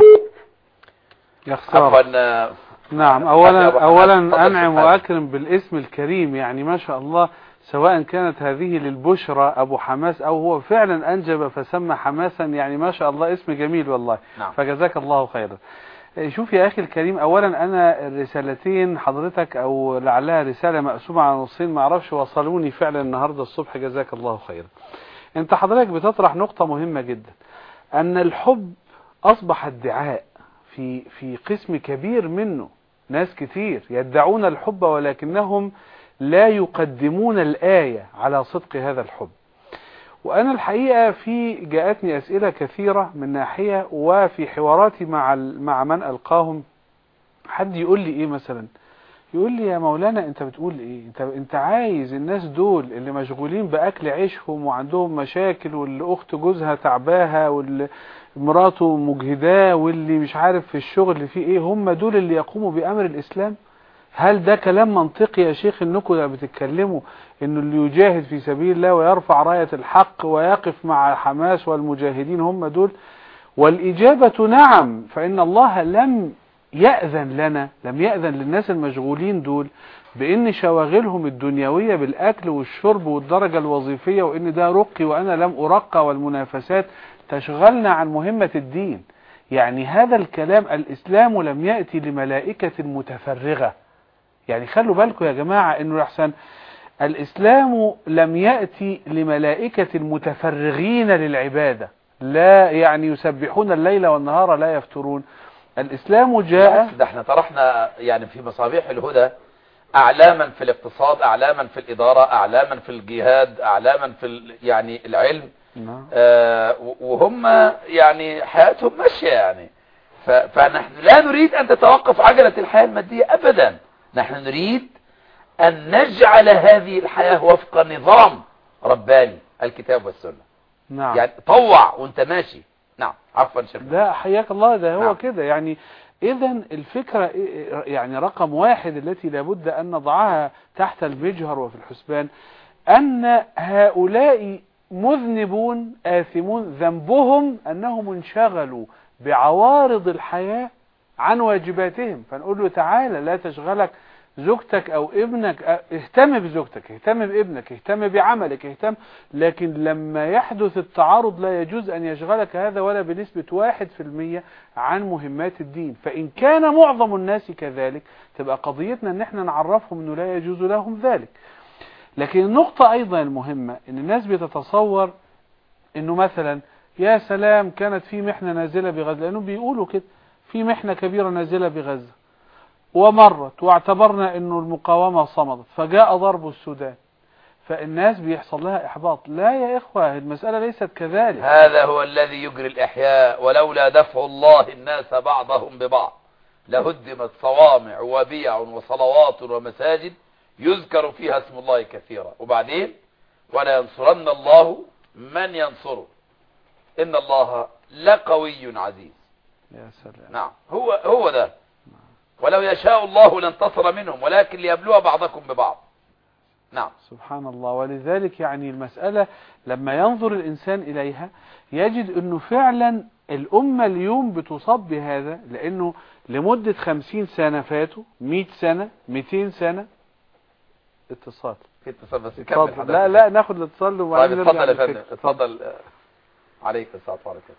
يا خسارة. نعم اولا اولا انعم واكرم بالاسم الكريم يعني ما شاء الله، سواء كانت هذه للبشرى ابو حماس او هو فعلا انجب فسمى حماسا يعني ما شاء الله اسم جميل والله. نعم. فجزاك الله خيرا. شوف يا اخي الكريم، اولا انا الرسالتين حضرتك او لعلها رسالة مقسومة على نصين ما اعرفش وصلوني فعلا النهاردة الصبح جزاك الله خيرا. انت حضرتك بتطرح نقطة مهمة جدا ان الحب اصبح ادعاء في في قسم كبير منه. ناس كتير يدعون الحب ولكنهم لا يقدمون الآية على صدق هذا الحب. وأنا الحقيقة في جاءتني أسئلة كثيرة من ناحية، وفي حواراتي مع مع من ألقاهم حد يقول لي إيه مثلا، يقول لي يا مولانا أنت بتقول إيه، أنت أنت عايز الناس دول اللي مشغولين بأكل عيشهم وعندهم مشاكل واللي أخت جوزها تعباها واللي مراته مجهداه واللي مش عارف في الشغل فيه إيه، هم دول اللي يقوموا بأمر الإسلام؟ هل ده كلام منطقي يا شيخ انكم بتتكلموا انه اللي يجاهد في سبيل الله ويرفع راية الحق ويقف مع حماس والمجاهدين هم دول؟ والإجابة نعم، فإن الله لم يأذن لنا لم يأذن للناس المشغولين دول بإن شواغلهم الدنيوية بالأكل والشرب والدرجة الوظيفية وإن ده رقي وأنا لم أرقى والمنافسات تشغلنا عن مهمة الدين. يعني هذا الكلام الإسلام لم يأتي لملائكة متفرغة. يعني خلوا بالكم يا جماعة انه يحسن الاسلام لم يأتي لملائكة المتفرغين للعبادة لا يعني يسبحون الليل والنهار لا يفترون. الاسلام جاء ده احنا طرحنا يعني في مصابيح الهدى اعلاما في الاقتصاد، اعلاما في الادارة، اعلاما في الجهاد، اعلاما في يعني العلم. نعم. آه وهم يعني حياتهم ماشية يعني. فنحن لا نريد ان تتوقف عجلة الحياة المادية ابدا، نحن نريد أن نجعل هذه الحياة وفق نظام رباني الكتاب والسنة. نعم. يعني طوع وانت ماشي. نعم عفوا شيخ. لا حياك الله، ده هو نعم. كده يعني. إذن الفكرة يعني رقم واحد التي لابد أن نضعها تحت المجهر وفي الحسبان أن هؤلاء مذنبون آثمون ذنبهم أنهم انشغلوا بعوارض الحياة عن واجباتهم، فنقول له تعالى لا تشغلك زوجتك أو ابنك، اهتم بزوجتك، اهتم بابنك، اهتم بعملك، اهتم، لكن لما يحدث التعارض لا يجوز أن يشغلك هذا ولا بنسبة واحد في المية عن مهمات الدين. فإن كان معظم الناس كذلك تبقى قضيتنا أن احنا نعرفهم أنه لا يجوز لهم ذلك. لكن النقطة أيضا المهمة أن الناس بتتصور أنه مثلا يا سلام كانت في محنة نازلة بغزة، لأنه بيقولوا كده في محنة كبيرة نازلة بغزة ومرت واعتبرنا أنه المقاومة صمدت فجاء ضرب السودان، فالناس بيحصل لها إحباط. لا يا إخوة، المسألة ليست كذلك. هذا هو الذي يجري الإحياء، ولولا دفع الله الناس بعضهم ببعض لهدمت صوامع وبيع وصلوات ومساجد يذكر فيها اسم الله كثيرا. وبعدين ولا ينصرن الله من ينصره إن الله لقوي عزيز. يا سلام. نعم، هو هو ده. ولو يشاء الله لانتصر منهم ولكن ليبلو بعضكم ببعض. نعم سبحان الله. ولذلك يعني المسألة لما ينظر الإنسان إليها يجد أنه فعلا الأمة اليوم بتصاب بهذا، لأنه لمدة خمسين سنة فاتوا، مئة سنة، مئتين سنة. اتصال في اتصال بس كمل. لا لا ناخد الاتصال وبعدين طيب اتفضل يا فندم. اتفضل. عليك السلام عليكم.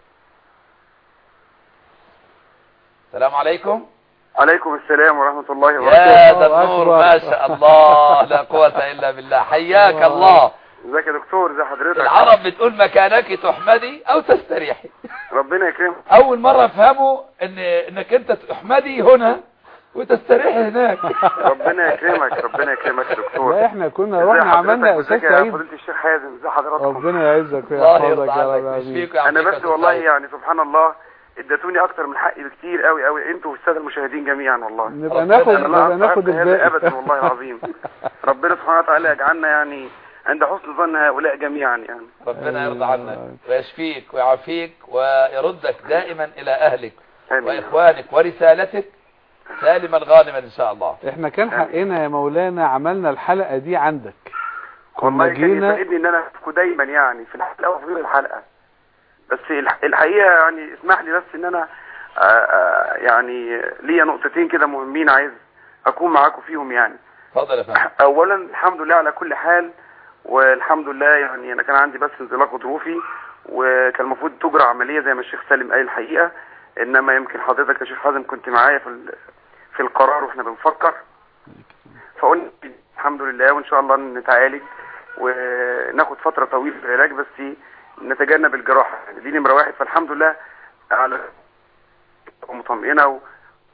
السلام عليكم. عليكم السلام ورحمة الله وبركاته. يا ذا النور ما شاء الله لا قوة إلا بالله. حياك الله. ازيك يا دكتور؟ ازي حضرتك؟ العرب بتقول مكانك تحمدي أو تستريحي. ربنا يكرمك. أول مرة أفهموا إن إنك أنت تحمدي هنا وتستريحي هناك. ربنا يكرمك ربنا يكرمك يا دكتور. لا احنا كنا رحنا عملنا أساس سعيد. فضيلة الشيخ حازم ازي حضراتكم؟ ربنا يعزك ويحفظك يا رب. أنا بس والله يعني سبحان الله ادتوني اكتر من حقي بكتير قوي قوي انتوا والساده المشاهدين جميعا والله. نبقى ناخد نبقى ناخد الباقي ابدا والله العظيم. ربنا سبحانه وتعالى يجعلنا يعني عند حسن ظن هؤلاء جميعا يعني. ربنا يرضى عنك ويشفيك ويعافيك ويردك دائما الى اهلك واخوانك ورسالتك سالما غانما ان شاء الله. احنا كان حقنا يا مولانا عملنا الحلقه دي عندك. والله كان يسعدني ان انا اشوفكم دايما يعني في الحلقه وفي غير الحلقه. بس الحقيقة يعني اسمح لي بس ان انا آآ يعني ليا نقطتين كده مهمين عايز اكون معاكم فيهم يعني. اتفضل يا فندم. اولا الحمد لله على كل حال، والحمد لله يعني انا كان عندي بس انزلاق غضروفي وكان المفروض تجرى عملية زي ما الشيخ سالم قال الحقيقة، انما يمكن حضرتك يا شيخ حازم كنت معايا في في القرار واحنا بنفكر، فقلنا الحمد لله وان شاء الله نتعالج وناخد فترة طويلة في العلاج بس نتجنب الجراحة. يعني دي نمرة واحد، فالحمد لله على مطمئنة و...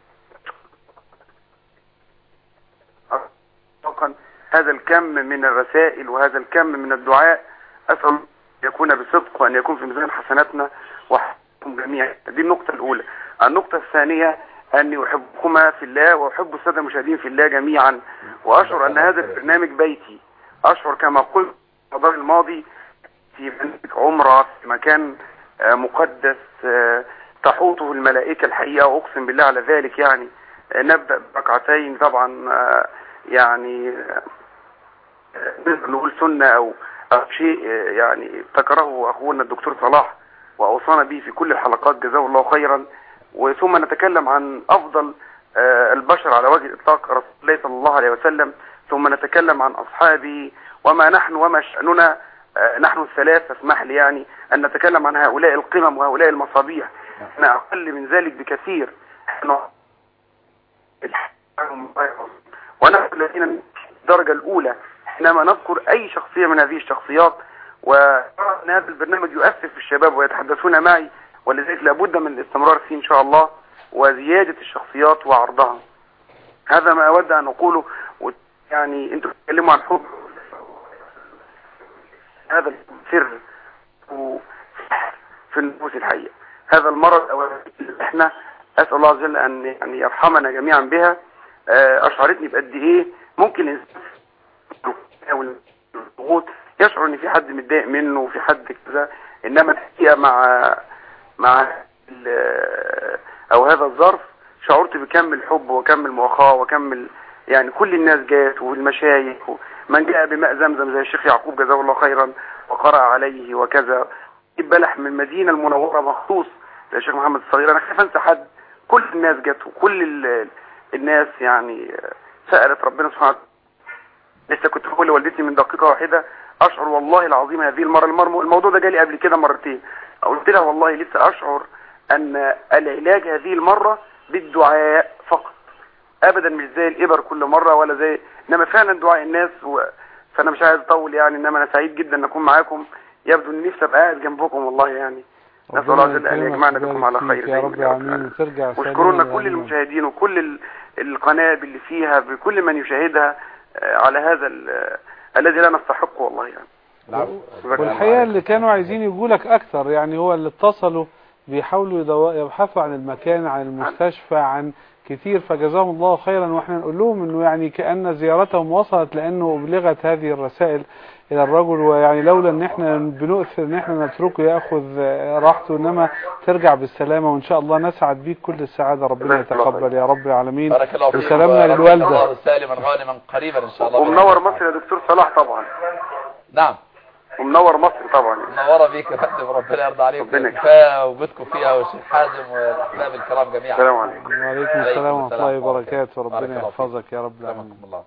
هذا الكم من الرسائل وهذا الكم من الدعاء أسأل يكون بصدق وأن يكون في ميزان حسناتنا وحبكم جميعا. دي النقطة الأولى. النقطة الثانية أني أحبكما في الله وأحب السادة المشاهدين في الله جميعا، وأشعر أن هذا البرنامج بيتي. أشعر كما قلت في الحوار الماضي في عمرة في مكان مقدس تحوطه الملائكة الحقيقة، وأقسم بالله على ذلك. يعني نبدأ بركعتين طبعا يعني نقول سنة أو شيء يعني ابتكره أخونا الدكتور صلاح وأوصانا به في كل الحلقات جزاه الله خيرا. وثم نتكلم عن أفضل البشر على وجه الإطلاق رسول الله صلى الله عليه وسلم، ثم نتكلم عن أصحابه وما نحن وما شأننا نحن الثلاثة. اسمح لي يعني أن نتكلم عن هؤلاء القمم وهؤلاء المصابيح. احنا أقل من ذلك بكثير. احنا ونحن الذين الدرجة الأولى حينما نذكر أي شخصية من هذه الشخصيات، وأرى أن هذا البرنامج يؤثر في الشباب ويتحدثون معي، ولذلك لابد من الاستمرار فيه إن شاء الله وزيادة الشخصيات وعرضها. هذا ما أود أن أقوله. يعني أنتم تتكلموا عن حب، هذا السر في النفوس الحقيقة. هذا المرض أو احنا أسأل الله عز وجل أن يعني يرحمنا جميعا بها. أشعرتني بقد إيه ممكن الإنسان الضغوط يشعر إن في حد متضايق منه وفي حد كذا، إنما الحقيقة مع مع أو هذا الظرف شعرت بكم الحب وكم المؤاخاة وكم يعني كل الناس جات والمشايخ من جاء بماء زمزم زي الشيخ يعقوب جزاه الله خيرا وقرأ عليه وكذا، بلح من المدينة المنورة مخصوص زي الشيخ محمد الصغير. أنا خايف أنسى حد، كل الناس جت وكل الناس يعني سألت ربنا سبحانه. لسه كنت بقول لوالدتي من دقيقة واحدة أشعر والله العظيم هذه المرة المرة الموضوع ده جالي قبل كده مرتين، قلت لها والله لسه أشعر أن العلاج هذه المرة بالدعاء فقط، أبدا مش زي الإبر كل مرة ولا زي، إنما فعلا دعاء الناس و... فأنا مش عايز أطول يعني، إنما أنا سعيد جدا أن أكون معاكم، يبدو أن نفسي أبقى قاعد جنبكم والله يعني. نسأل الله جل أن يجمعنا بكم على خير يا رب العالمين، وترجع واشكرنا كل المشاهدين وكل القناة اللي فيها بكل من يشاهدها على هذا الذي لا نستحقه والله يعني. والحقيقة اللي كانوا عايزين يقولك أكثر يعني، هو اللي اتصلوا بيحاولوا يبحثوا عن المكان، عن المستشفى، عن كثير، فجزاهم الله خيرا. واحنا نقول لهم انه يعني كأن زيارتهم وصلت لانه ابلغت هذه الرسائل الى الرجل، ويعني لولا ان احنا بنؤثر ان احنا نتركه ياخذ راحته، انما ترجع بالسلامه، وان شاء الله نسعد بيك كل السعاده، ربنا يتقبل يا رب العالمين. بارك الله فيك، وسلامنا للوالده، الله سالما غانما قريبا ان شاء الله. ومنور مصر يا دكتور صلاح طبعا. نعم ومنور مصر طبعا. منوره بيك يا فندم، ربنا يرضى عليكم، كفايه وجودكم فيها والشيخ حازم والاحباب الكرام جميعا. السلام عليكم. وعليكم السلام ورحمه الله وبركاته، ربنا يحفظك يا رب العالمين. الله.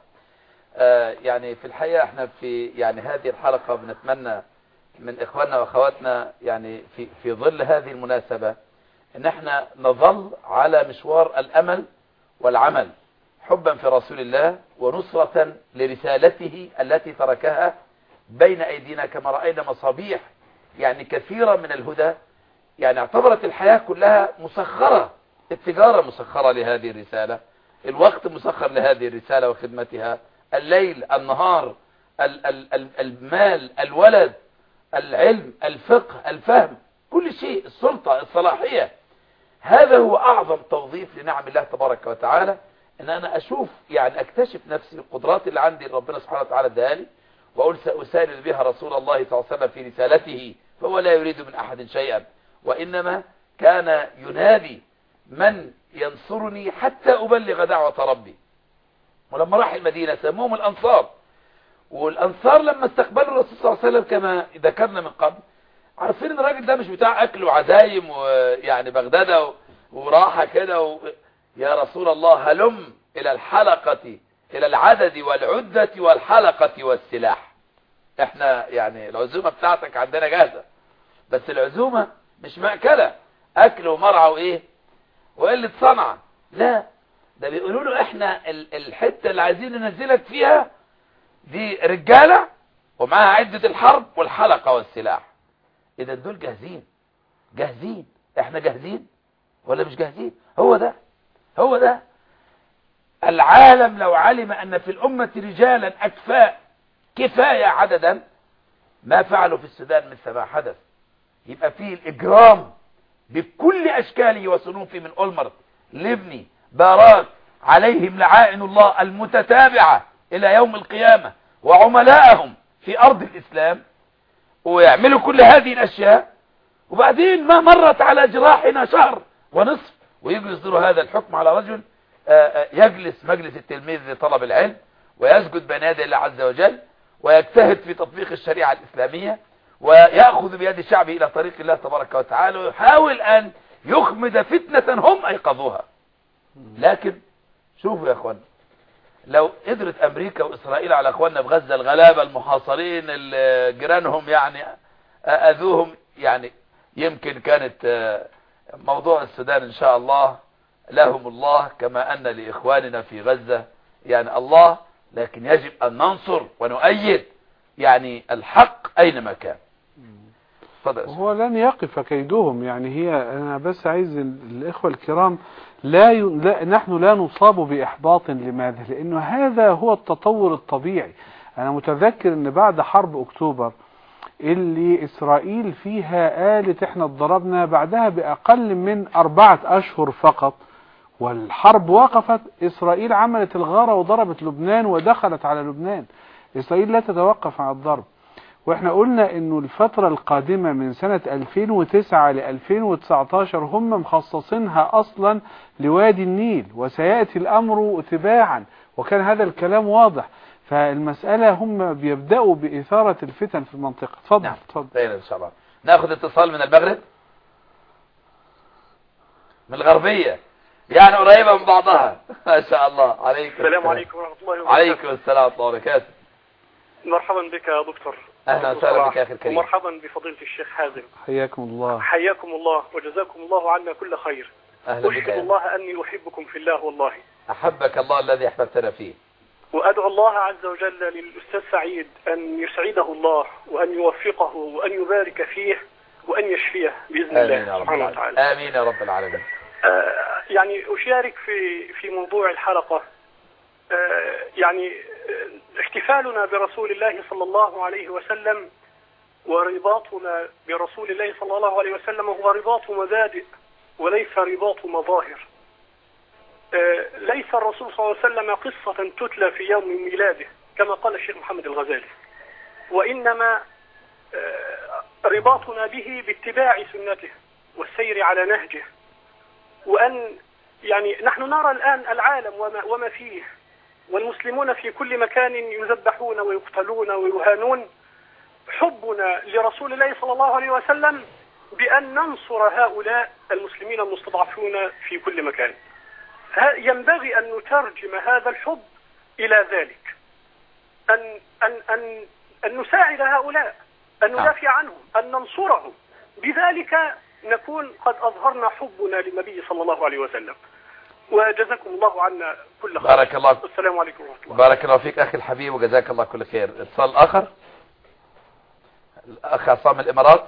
آه يعني في الحقيقه احنا في يعني هذه الحلقه بنتمنى من اخواننا واخواتنا يعني في في ظل هذه المناسبه ان احنا نظل على مشوار الامل والعمل، حبا في رسول الله ونصرة لرسالته التي تركها بين أيدينا، كما رأينا مصابيح يعني كثيرة من الهدى. يعني اعتبرت الحياة كلها مسخرة، التجارة مسخرة لهذه الرسالة، الوقت مسخر لهذه الرسالة وخدمتها، الليل النهار، ال ال ال المال الولد العلم الفقه الفهم، كل شيء، السلطة الصلاحية. هذا هو أعظم توظيف لنعم الله تبارك وتعالى، ان انا اشوف يعني اكتشف نفسي القدرات اللي عندي ربنا سبحانه وتعالى اداها لي، واقول سأساند بها رسول الله صلى الله عليه وسلم في رسالته، فهو لا يريد من احد شيئا، وانما كان ينادي من ينصرني حتى ابلغ دعوة ربي. ولما راح المدينة سموهم الانصار، والانصار لما استقبلوا الرسول صلى الله عليه وسلم كما ذكرنا من قبل، عارفين ان الراجل ده مش بتاع اكل وعزايم ويعني بغدادة وراحة كده و... يا رسول الله هلم إلى الحلقة، إلى العدد والعدة والحلقة والسلاح. احنا يعني العزومة بتاعتك عندنا جاهزة، بس العزومة مش مأكلة أكل ومرعى وإيه وقلة صنعة، لا، ده بيقولوا له احنا الحتة اللي عايزين ننزلك فيها دي رجالة ومعاها عدة الحرب والحلقة والسلاح. إذا دول جاهزين، جاهزين، احنا جاهزين ولا مش جاهزين؟ هو ده هو ده العالم. لو علم أن في الأمة رجالا أكفاء كفاية عددا ما فعلوا في السودان مثل ما حدث. يبقى فيه الإجرام بكل أشكاله وصنوفه، من أولمرت ليبني باراك عليهم لعائن الله المتتابعة إلى يوم القيامة، وعملاءهم في أرض الإسلام، ويعملوا كل هذه الأشياء، وبعدين ما مرت على جراحنا شهر ونصف ويجلس دور هذا الحكم على رجل يجلس مجلس التلميذ لطلب العلم، ويسجد بين يدي الله عز وجل، ويجتهد في تطبيق الشريعة الإسلامية، ويأخذ بيد شعبه إلى طريق الله تبارك وتعالى، ويحاول أن يخمد فتنة هم أيقظوها. لكن شوفوا يا أخوان، لو قدرت أمريكا وإسرائيل على أخواننا بغزة الغلابة المحاصرين اللي جيرانهم يعني أذوهم، يعني يمكن كانت موضوع السودان إن شاء الله لهم الله كما أن لإخواننا في غزة يعني الله، لكن يجب أن ننصر ونؤيد يعني الحق أينما كان. هو لن يقف كيدهم يعني. هي أنا بس عايز الإخوة الكرام لا, ي... لا نحن لا نصاب بإحباط. لماذا؟ لأنه هذا هو التطور الطبيعي. أنا متذكر أن بعد حرب أكتوبر اللي إسرائيل فيها قالت احنا اتضربنا، بعدها بأقل من أربعة أشهر فقط والحرب وقفت، إسرائيل عملت الغارة وضربت لبنان ودخلت على لبنان. إسرائيل لا تتوقف عن الضرب. واحنا قلنا انه الفترة القادمة من سنة ألفين وتسعة ل ألفين وتسعتاشر هم مخصصينها اصلا لوادي النيل، وسيأتي الامر تباعا، وكان هذا الكلام واضح. فالمسألة هم بيبدأوا بإثارة الفتن في المنطقة. اتفضل. نعم. اتفضل. خير ان شاء الله. ناخذ اتصال من المغرب، من الغربية، يعني قريبة من بعضها. ما شاء الله. عليكم السلام عليكم ورحمة الله وبركاته. عليكم السلام ورحمة الله وبركاته. مرحبا بك يا دكتور. اهلا وسهلا بك يا اخي الكريم. ومرحبا بفضيلة الشيخ حازم. حياكم الله. حياكم الله وجزاكم الله عنا كل خير. اهلا بك. أشهد الله أني أحبكم في الله والله. احبك الله الذي احببتنا فيه. وأدعو الله عز وجل للأستاذ سعيد أن يسعده الله وأن يوفقه وأن يبارك فيه وأن يشفيه بإذن الله سبحانه وتعالى. آمين يا رب العالمين. آه يعني أشارك في في موضوع الحلقة. آه يعني آه احتفالنا برسول الله صلى الله عليه وسلم ورباطنا برسول الله صلى الله عليه وسلم هو رباط مبادئ وليس رباط مظاهر. آه ليس الرسول صلى الله عليه وسلم قصة تتلى في يوم ميلاده كما قال الشيخ محمد الغزالي، وإنما آه رباطنا به باتباع سنته والسير على نهجه. وأن يعني نحن نرى الآن العالم وما, وما فيه، والمسلمون في كل مكان يذبحون ويقتلون ويهانون. حبنا لرسول الله صلى الله عليه وسلم بأن ننصر هؤلاء المسلمين المستضعفون في كل مكان. ينبغي أن نترجم هذا الحب إلى ذلك، أن, أن, أن, أن نساعد هؤلاء، أن ندافع عنهم، أن ننصرهم. بذلك نكون قد أظهرنا حبنا للنبي صلى الله عليه وسلم. وجزاكم الله عنا كل خير. بارك الله. السلام عليكم ورحمة الله. بارك الله فيك أخي الحبيب وجزاك الله كل خير. اتصال آخر، الأخ عصام الإمارات.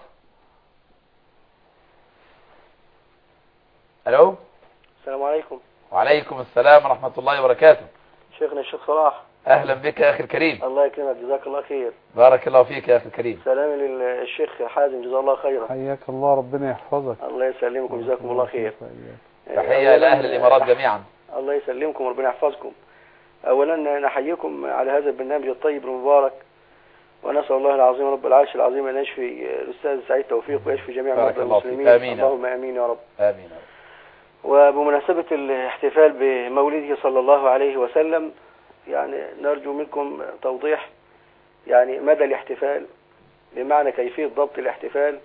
ألو. السلام عليكم. وعليكم السلام ورحمة الله وبركاته. شيخنا الشيخ صلاح. أهلا بك يا أخي الكريم. الله يكرمك جزاك الله خير. بارك الله فيك يا أخي الكريم. سلامي للشيخ حازم جزاه الله خيرا. حياك الله ربنا يحفظك. الله يسلمكم جزاكم الله خير. تحية لأهل الإمارات جميعا. الله يسلمكم وربنا يحفظكم. أولا نحييكم على هذا البرنامج الطيب المبارك، ونسأل الله العظيم رب العرش العظيم أن يشفي الأستاذ سعيد توفيق ويشفي جميع مرضى المسلمين. آمين. اللهم آمين يا رب. آمين. وبمناسبة الاحتفال بمولده صلى الله عليه وسلم، يعني نرجو منكم توضيح يعني مدى الاحتفال، بمعنى كيفية ضبط الاحتفال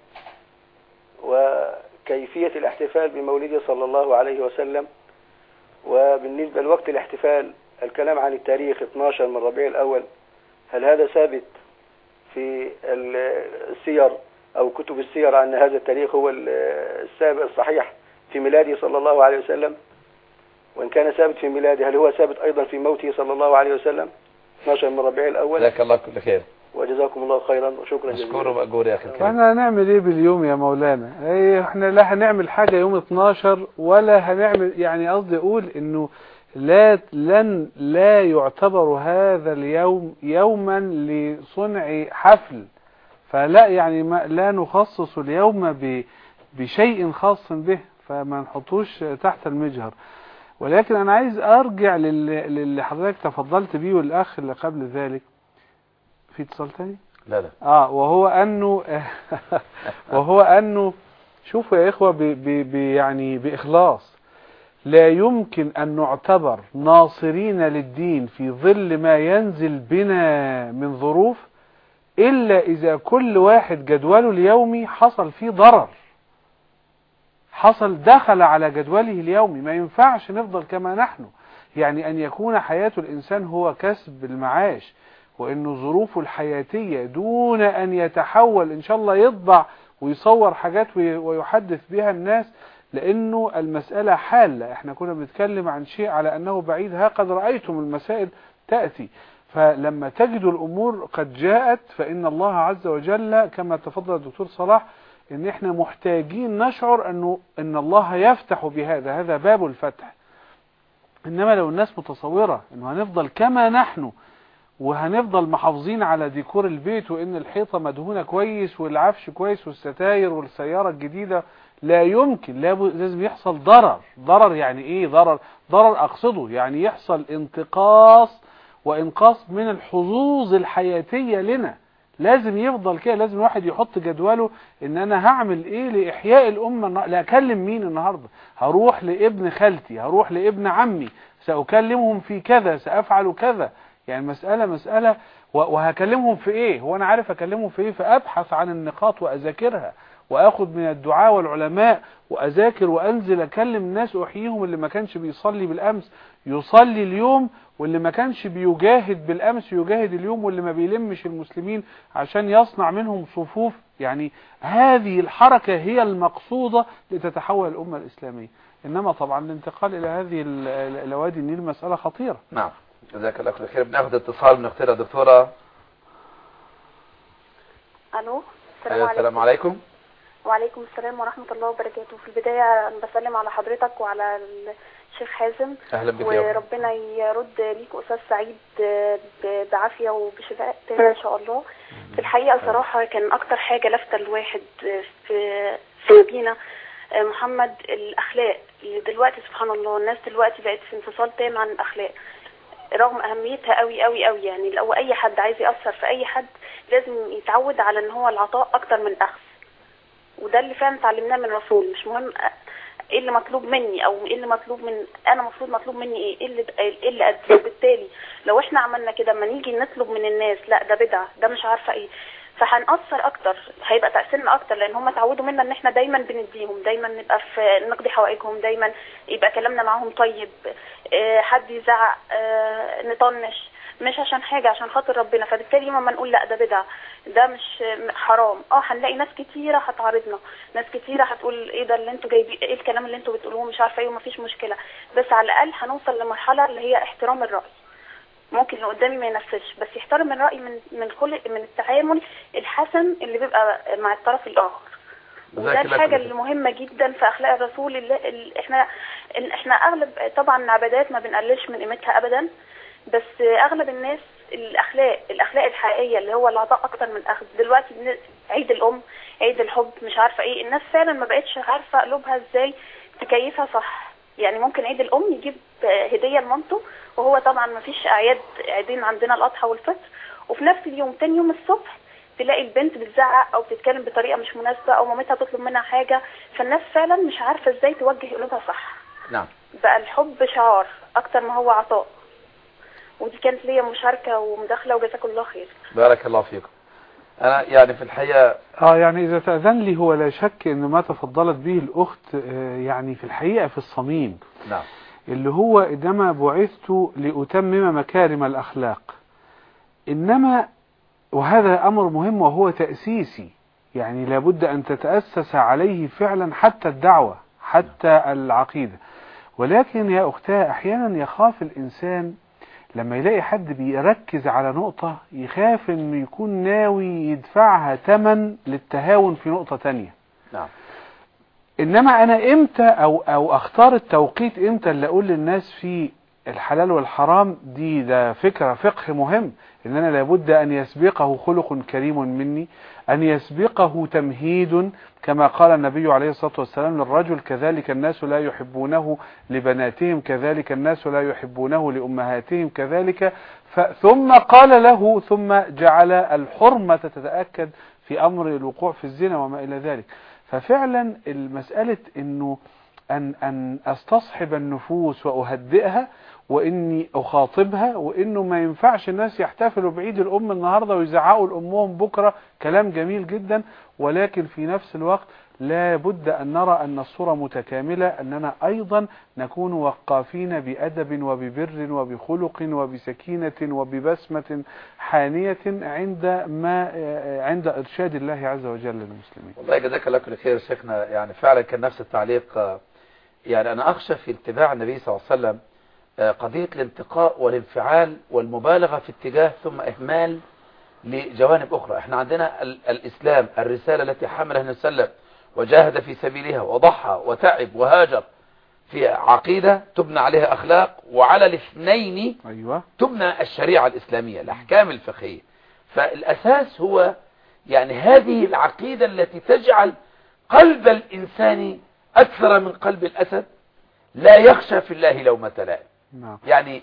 وكيفية الاحتفال بمولده صلى الله عليه وسلم. وبالنسبة لوقت الاحتفال الكلام عن التاريخ اثني عشر من ربيع الأول، هل هذا ثابت في السير أو كتب السير أن هذا التاريخ هو السابق الصحيح في ميلاده صلى الله عليه وسلم؟ وإن كان ثابت في ميلاده هل هو ثابت أيضا في موته صلى الله عليه وسلم اثني عشر من ربيع الأول؟ جزاك الله كل خير. وجزاكم الله خيرا وشكرا جزيلا. مشكور ومأجور يا أخي الكريم. احنا هنعمل ايه باليوم يا مولانا؟ ايه احنا لا هنعمل حاجة يوم اتناشر ولا هنعمل، يعني قصدي اقول انه لا لن لا يعتبر هذا اليوم يوما لصنع حفل، فلا يعني ما لا نخصص اليوم ب بشيء خاص به، فما نحطوش تحت المجهر. ولكن انا عايز ارجع للي حضرتك تفضلت بيه والاخ اللي قبل ذلك. في اتصال تاني؟ لا لا. اه وهو انه وهو انه شوفوا يا اخوة ب ب يعني باخلاص لا يمكن ان نعتبر ناصرين للدين في ظل ما ينزل بنا من ظروف الا اذا كل واحد جدوله اليومي حصل فيه ضرر، حصل دخل على جدوله اليومي. ما ينفعش نفضل كما نحن، يعني أن يكون حياة الإنسان هو كسب المعاش، وأنه ظروفه الحياتية دون أن يتحول إن شاء الله يطبع ويصور حاجات ويحدث بها الناس، لأنه المسألة حالة. احنا كنا بنتكلم عن شيء على أنه بعيد، ها قد رأيتم المسائل تأتي. فلما تجدوا الأمور قد جاءت فإن الله عز وجل كما تفضل الدكتور صلاح ان احنا محتاجين نشعر انه ان الله يفتح بهذا، هذا باب الفتح. انما لو الناس متصورة انه هنفضل كما نحن وهنفضل محافظين على ديكور البيت وان الحيطة مدهونة كويس والعفش كويس والستاير والسيارة الجديدة، لا يمكن، لازم يحصل ضرر. ضرر يعني ايه ضرر؟ ضرر اقصده يعني يحصل انتقاص وانقاص من الحظوظ الحياتية لنا. لازم يفضل كده، لازم الواحد يحط جدوله ان انا هعمل ايه لاحياء الامه. لا اكلم مين النهارده؟ هروح لابن خالتي، هروح لابن عمي، ساكلمهم في كذا، سافعل كذا. يعني مسألة مسألة وهكلمهم في ايه، هو انا عارف اكلمهم في ايه، فابحث عن النقاط واذاكرها واخد من الدعاء والعلماء واذاكر وانزل اكلم الناس احييهم، اللي ما كانش بيصلي بالامس يصلي اليوم، واللي ما كانش بيجاهد بالامس يجاهد اليوم، واللي ما بيلمش المسلمين عشان يصنع منهم صفوف. يعني هذه الحركة هي المقصودة لتتحول الامة الاسلامية. انما طبعا الانتقال الى هذه الاوادي النيل مسألة خطيرة. نعم جزاك الله خير. بناخذ اتصال من اختنا دكتورة. الو السلام عليكم. السلام عليكم. وعليكم السلام ورحمة الله وبركاته. في البداية أنا بسلم على حضرتك وعلى الشيخ حازم. أهلا بك. وربنا يرد ليك أستاذ سعيد بعافية وبشفاء تاني إن شاء الله. في الحقيقة صراحة كان أكتر حاجة لفتة الواحد في في نبينا محمد الأخلاق، اللي دلوقتي سبحان الله الناس دلوقتي بقت في انفصال تام عن الأخلاق رغم أهميتها قوي قوي قوي. يعني لو أي حد عايز يأثر في أي حد لازم يتعود على إن هو العطاء أكتر من الأخذ، وده اللي فعلا اتعلمناه من الرسول. مش مهم ايه اللي مطلوب مني او ايه اللي مطلوب من انا، مفروض مطلوب مني ايه، ايه اللي ايه اللي اديه. بالتالي لو احنا عملنا كده اما نيجي نطلب من الناس لا ده بدعه ده مش عارفه ايه، فهنأثر اكتر، هيبقى تأثيرنا اكتر، لان هم اتعودوا منا ان احنا دايما بنديهم، دايما نبقى في نقضي حوائجهم، دايما يبقى كلامنا معاهم طيب، اه حد يزعق اه نطنش، مش عشان حاجة عشان خاطر ربنا. فبالتالي يوم ما نقول لا ده بدعة ده مش حرام، اه هنلاقي ناس كتيرة هتعارضنا، ناس كتيرة هتقول ايه ده اللي انتوا جايبين، ايه الكلام اللي انتوا بتقولوه مش عارفة ايه، ومفيش مشكلة. بس على الاقل هنوصل لمرحلة اللي هي احترام الرأي. ممكن اللي قدامي ما ينفذش بس يحترم الرأي من من كل من التعامل الحسن اللي بيبقى مع الطرف الاخر. وده الحاجة اللي مهمة جدا في اخلاق الرسول. اللي, اللي احنا احنا اغلب طبعا العبادات ما بنقللش من قيمتها ابدا، بس اغلب الناس الاخلاق الاخلاق الحقيقيه اللي هو العطاء اكتر من الاخذ. دلوقتي عيد الام، عيد الحب، مش عارفه ايه، الناس فعلا ما بقتش عارفه قلوبها ازاي تكيفها صح. يعني ممكن عيد الام يجيب هديه لمامته، وهو طبعا ما فيش اعياد، عيدين عندنا الاضحى والفطر، وفي نفس اليوم تاني يوم الصبح تلاقي البنت بتزعق او بتتكلم بطريقه مش مناسبه او مامتها تطلب منها حاجه، فالناس فعلا مش عارفه ازاي توجه قلوبها صح. نعم. بقى الحب شعار اكتر ما هو عطاء. ودي كانت ليا مشاركة ومداخلة وجزاكم الله خير. بارك الله فيكم. أنا يعني في الحقيقة اه يعني إذا تأذن لي، هو لا شك إن ما تفضلت به الأخت يعني في الحقيقة في الصميم. نعم. اللي هو إنما بعثت لأتمم مكارم الأخلاق. إنما وهذا أمر مهم وهو تأسيسي، يعني لابد أن تتأسس عليه فعلا حتى الدعوة حتى العقيدة. ولكن يا أختها أحيانا يخاف الإنسان لما يلاقي حد بيركز على نقطة، يخاف انه يكون ناوي يدفعها ثمن للتهاون في نقطة تانية. نعم. انما انا امتى او او اختار التوقيت امتى اللي اقول للناس في الحلال والحرام، دي ده فكرة فقه مهم. ان انا لابد ان يسبقه خلق كريم مني، ان يسبقه تمهيد كما قال النبي عليه الصلاة والسلام للرجل: كذلك الناس لا يحبونه لبناتهم، كذلك الناس لا يحبونه لأمهاتهم، كذلك ف... ثم قال له ثم جعل الحرمة تتأكد في أمر الوقوع في الزنا وما إلى ذلك. ففعلا المسألة انه ان ان استصحب النفوس واهدئها، واني اخاطبها، وانه ما ينفعش الناس يحتفلوا بعيد الام النهاردة ويزعقوا لامهم بكرة، كلام جميل جدا، ولكن في نفس الوقت لا بد ان نرى ان الصورة متكاملة، اننا ايضا نكون وقافين بادب وببر وبخلق وبسكينة وببسمة حانية عند ما عند ارشاد الله عز وجل للمسلمين. والله جزاك الله كل خير شيخنا. يعني فعلا كان نفس التعليق. يعني انا اخشى في اتباع النبي صلى الله عليه وسلم قضية الانتقاء والانفعال والمبالغة في اتجاه ثم اهمال لجوانب اخرى. احنا عندنا الاسلام، الرسالة التي حملها النبي صلى الله عليه وسلم وجاهد في سبيلها وضحى وتعب وهاجر، في عقيدة تبنى عليها اخلاق، وعلى الاثنين أيوة. تبنى الشريعة الاسلامية، الاحكام الفقهية. فالاساس هو يعني هذه العقيدة التي تجعل قلب الانسان اكثر من قلب الاسد، لا يخشى في الله لومة لائم. يعني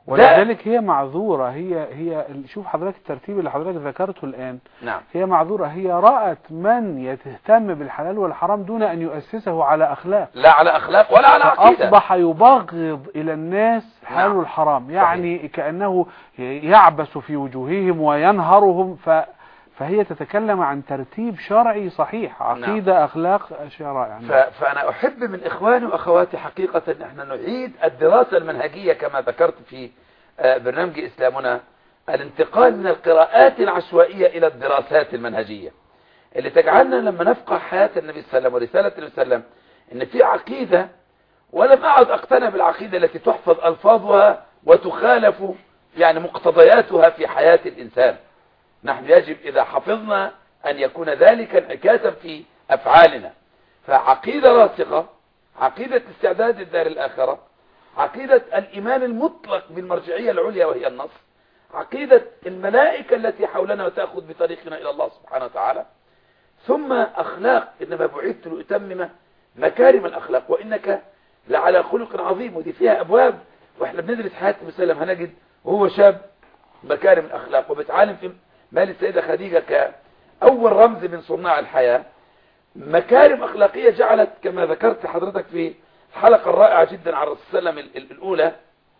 ولذلك هي معذورة. هي هي شوف حضرتك الترتيب اللي حضرتك ذكرته الآن. نعم. هي معذورة. هي رأت من يتهتم بالحلال والحرام دون أن يؤسسه على أخلاق، لا على أخلاق ولا على عقيدة. أصبح يبغض إلى الناس حلال نعم. والحرام، يعني صحيح. كأنه يعبس في وجوههم وينهرهم. ف فهي تتكلم عن ترتيب شرعي صحيح، عقيدة نعم. أخلاق شرائع. يعني. فأنا أحب من إخواني وأخواتي حقيقة أن احنا نعيد الدراسة المنهجية كما ذكرت في برنامج إسلامنا، الانتقال من القراءات العشوائية إلى الدراسات المنهجية اللي تجعلنا لما نفقه حياة النبي صلى الله عليه وسلم ورسالة النبي صلى الله عليه وسلم إن في عقيدة، ولم أعد أقتنع بالعقيدة التي تحفظ ألفاظها وتخالف يعني مقتضياتها في حياة الإنسان. نحن يجب إذا حفظنا أن يكون ذلك انعكاسا في أفعالنا. فعقيدة راسخة، عقيدة استعداد الدار الآخرة، عقيدة الإيمان المطلق بالمرجعية العليا وهي النص، عقيدة الملائكة التي حولنا وتأخذ بطريقنا إلى الله سبحانه وتعالى، ثم أخلاق. إنما بعثت لأتمم مكارم الأخلاق وإنك لعلى خلق عظيم. ودي فيها أبواب، وإحنا بندرس حياة مسلم هنجد وهو شاب مكارم الأخلاق وبتعالم في مال السيدة خديجة كأول رمز من صناع الحياة. مكارم أخلاقية جعلت كما ذكرت حضرتك في الحلقة الرائعة جدا عن الرسول صلى الله عليه وسلم الأولى،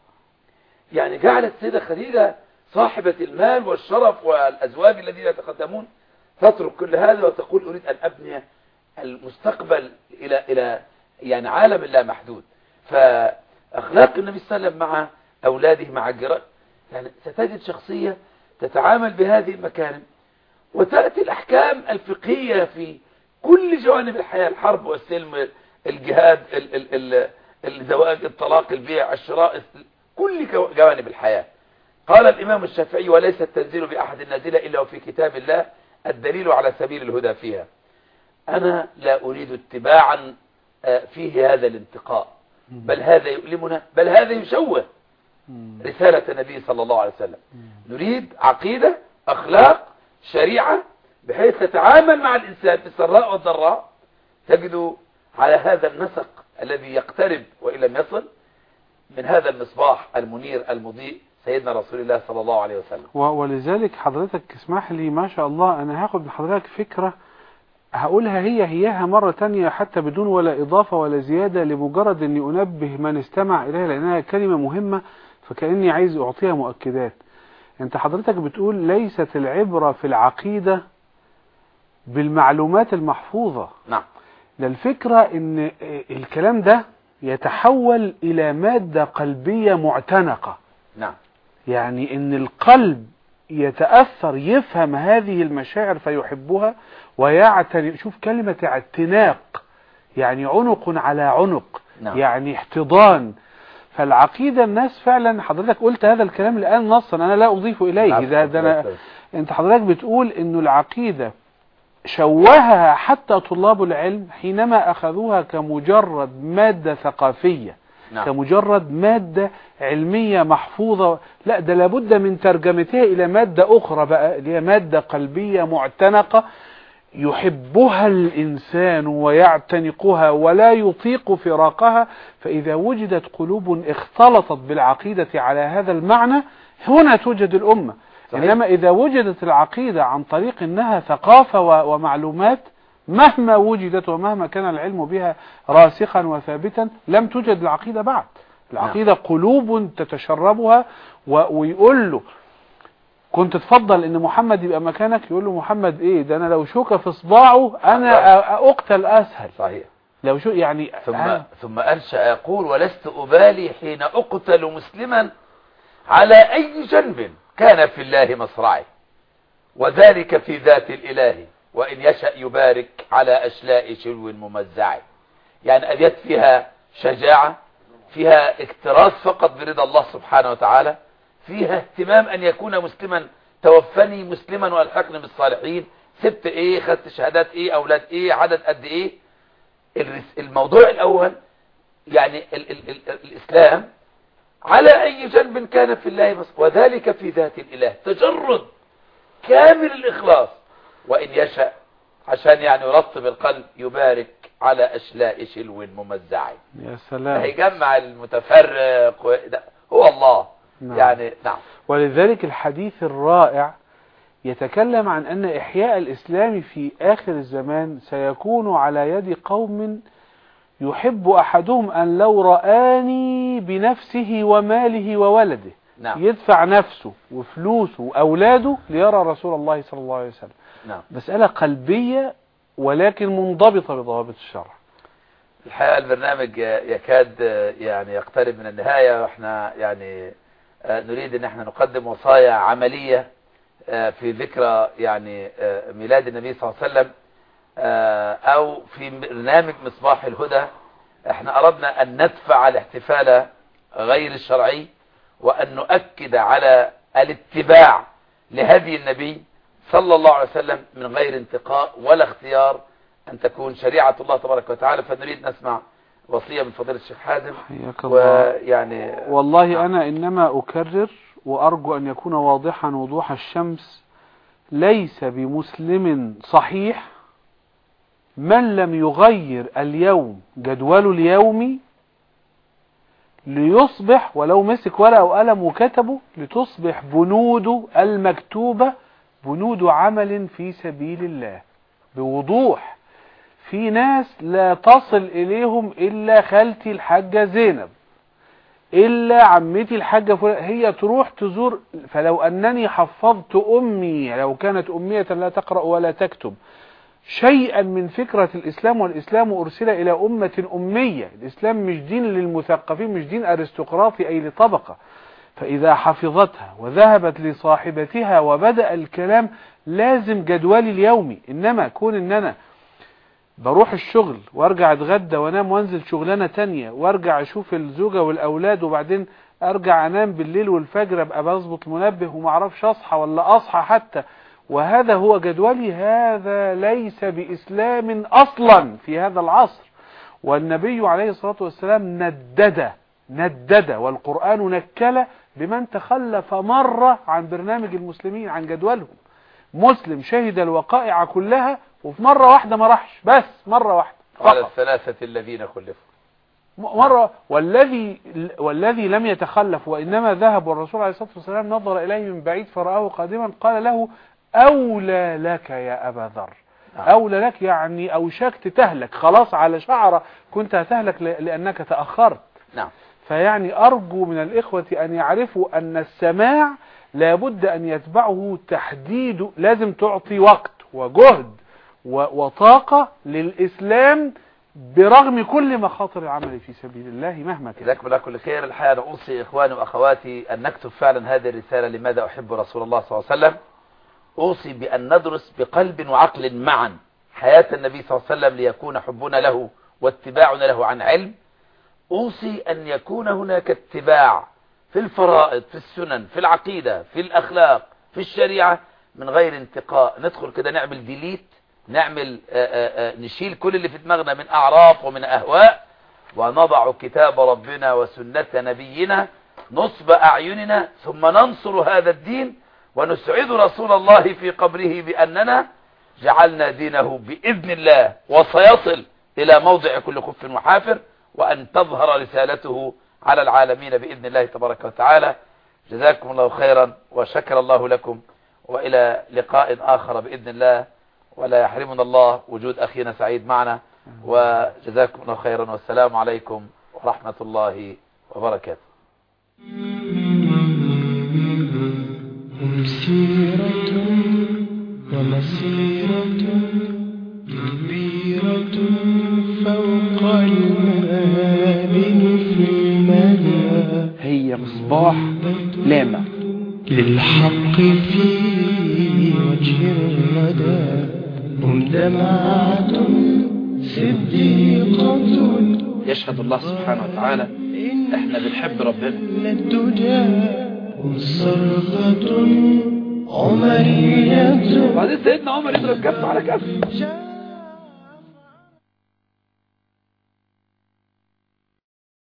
يعني جعلت السيدة خديجة صاحبة المال والشرف والأزواج الذين يتقدمون تترك كل هذا وتقول أريد أن أبني المستقبل إلى إلى يعني عالم لا محدود. فأخلاق النبي صلى الله عليه وسلم مع أولاده مع الجيران، يعني ستجد شخصية تتعامل بهذه المكارم، وتأتي الأحكام الفقهية في كل جوانب الحياة، الحرب والسلم، الجهاد، الزواج، الطلاق، البيع، الشراء، كل جوانب الحياة. قال الإمام الشافعي: وليس التنزيل بأحد نازلة إلا وفي كتاب الله الدليل على سبيل الهدى فيها. أنا لا أريد اتباعا فيه هذا الانتقاء، بل هذا يؤلمنا، بل هذا يشوه رسالة النبي صلى الله عليه وسلم. نريد عقيدة، أخلاق، شريعة، بحيث تتعامل مع الإنسان في السراء والضراء تجد على هذا النسق الذي يقترب وإن لم يصل من هذا المصباح المنير المضيء سيدنا رسول الله صلى الله عليه وسلم. ولذلك حضرتك اسمح لي، ما شاء الله أنا هاخد من حضرتك فكرة هقولها هي هيها مرة تانية حتى بدون ولا إضافة ولا زيادة، لمجرد أني أنبه من استمع إليها لأنها كلمة مهمة، فكأني عايز أعطيها مؤكدات. أنت حضرتك بتقول ليست العبرة في العقيدة بالمعلومات المحفوظة. نعم. للفكرة أن الكلام ده يتحول إلى مادة قلبية معتنقة. نعم. يعني أن القلب يتأثر، يفهم هذه المشاعر فيحبها ويعتني. شوف كلمة اعتناق، يعني عنق على عنق. نعم. يعني احتضان. فالعقيدة الناس فعلا، حضرتك قلت هذا الكلام الآن نصا، أنا لا أضيف إليه. ده ده أنا أنت حضرتك بتقول إنه العقيدة شوهها حتى طلاب العلم حينما أخذوها كمجرد مادة ثقافية. نعم. كمجرد مادة علمية محفوظة. لا، ده لابد من ترجمتها إلى مادة أخرى بقى، اللي هي مادة قلبية معتنقة يحبها الإنسان ويعتنقها ولا يطيق فراقها. فإذا وجدت قلوب اختلطت بالعقيدة على هذا المعنى هنا توجد الأمة. صحيح. إنما إذا وجدت العقيدة عن طريق أنها ثقافة ومعلومات، مهما وجدت ومهما كان العلم بها راسخا وثابتا، لم توجد العقيدة بعد. العقيدة قلوب تتشربها. ويقول له كنت تفضل ان محمد يبقى مكانك، يقول له محمد ايه ده، انا لو شوكة في صباعه انا اقتل اسهل. صحيح. لو شو يعني ثم ها. ثم انشأ يقول: ولست ابالي حين اقتل مسلما على اي جنب كان في الله مصرعي، وذلك في ذات الاله، وان يشأ يبارك على اشلاء شلو ممزع. يعني ابيات فيها شجاعة، فيها اكتراث فقط برضا الله سبحانه وتعالى، فيها اهتمام ان يكون مسلما، توفني مسلما والحقني بالصالحين، سبت ايه، خدت شهادات ايه، اولاد ايه، عدد قد ايه. الموضوع الاول يعني ال ال ال الاسلام على اي جنب كان في الله مصر، وذلك في ذات الاله، تجرد كامل الاخلاص، وان يشاء عشان يعني يرطب القلب يبارك على اشلاء شلو ممزع. يا سلام. هيجمع المتفرق، هو الله نعم. يعني نعم. ولذلك الحديث الرائع يتكلم عن أن إحياء الإسلام في آخر الزمان سيكون على يد قوم يحب أحدهم أن لو رآني بنفسه وماله وولده، نعم. يدفع نفسه وفلوسه وأولاده ليرى رسول الله صلى الله عليه وسلم. نعم. مسألة قلبية ولكن منضبطة بضوابط الشرع. الحقيقة البرنامج يكاد يعني يقترب من النهاية، واحنا يعني نريد ان احنا نقدم وصايا عملية في ذكرى يعني ميلاد النبي صلى الله عليه وسلم، او في برنامج مصباح الهدى. احنا اردنا ان ندفع الاحتفال غير الشرعي، وان نؤكد على الاتباع لهدي النبي صلى الله عليه وسلم من غير انتقاء ولا اختيار، ان تكون شريعة الله تبارك وتعالى. فنريد نسمع وصية من فضيلة الشيخ حازم. ويعني والله انا انما اكرر وارجو ان يكون واضحا وضوح الشمس، ليس بمسلم صحيح من لم يغير اليوم جدوله اليومي ليصبح، ولو مسك ورقة وقلم وكتبه، لتصبح بنوده المكتوبة بنود عمل في سبيل الله بوضوح. في ناس لا تصل إليهم إلا خالتي الحاجة زينب، إلا عمتي الحاجة فلان، هي تروح تزور. فلو أنني حفظت أمي، لو كانت أمية لا تقرأ ولا تكتب، شيئا من فكرة الإسلام، والإسلام أرسل إلى أمة أمية، الإسلام مش دين للمثقفين، مش دين أرستقراطي أي لطبقة. فإذا حفظتها وذهبت لصاحبتها وبدأ الكلام، لازم جدولي اليومي. إنما كون إن أنا بروح الشغل وارجع اتغدى وانام وانزل شغلانة تانية وارجع اشوف الزوجة والاولاد وبعدين ارجع انام بالليل والفجر ابقى بظبط منبه ومعرفش اصحى ولا اصحى حتى، وهذا هو جدولي، هذا ليس بإسلام اصلا في هذا العصر. والنبي عليه الصلاة والسلام ندد ندد والقرآن نكل بمن تخلف مرة عن برنامج المسلمين، عن جدولهم. مسلم شهد الوقائع كلها وفي مرة واحدة ما راحش، بس مرة واحدة على الثلاثة الذين خلفوا مرة. والذي والذي لم يتخلف وإنما ذهب، والرسول عليه الصلاة والسلام نظر إليه من بعيد فرآه قادما قال له أولى لك يا أبا ذر. أولى لك يعني أوشكت تهلك، خلاص على شعرة كنت هتهلك لأنك تأخرت. نعم. فيعني أرجو من الإخوة أن يعرفوا أن السماع لابد أن يتبعه تحديد، لازم تعطي وقت وجهد وطاقة للإسلام برغم كل مخاطر العمل في سبيل الله مهما كان. جزاكم الله كل خير. الحقيقة أوصي إخواني وأخواتي أن نكتب فعلا هذه الرسالة، لماذا أحب رسول الله صلى الله عليه وسلم. أوصي بأن ندرس بقلب وعقل معا حياة النبي صلى الله عليه وسلم ليكون حبنا له واتباعنا له عن علم. أوصي أن يكون هناك اتباع في الفرائض، في السنن، في العقيدة، في الأخلاق، في الشريعة، من غير انتقاء. ندخل كده نعمل ديليت، نعمل آآ آآ نشيل كل اللي في دماغنا من أعراف ومن أهواء، ونضع كتاب ربنا وسنة نبينا نصب أعيننا، ثم ننصر هذا الدين ونسعد رسول الله في قبره بأننا جعلنا دينه بإذن الله، وسيصل إلى موضع كل خف وحافر، وأن تظهر رسالته على العالمين بإذن الله تبارك وتعالى. جزاكم الله خيرا وشكر الله لكم، وإلى لقاء آخر بإذن الله، ولا يحرمنا الله وجود أخينا سعيد معنا. وجزاكم الله خيرا، والسلام عليكم ورحمة الله وبركاته. سيرة ومسيرة كبيرة فوق المآمن في المدى، هي مصباح لامع للحق في وجه الردى، هم دمعة صديقة يشهد الله سبحانه وتعالى احنا بنحب ربنا. هم صرخة عمرية، وبعدين سيدنا عمر يضرب كف على كف.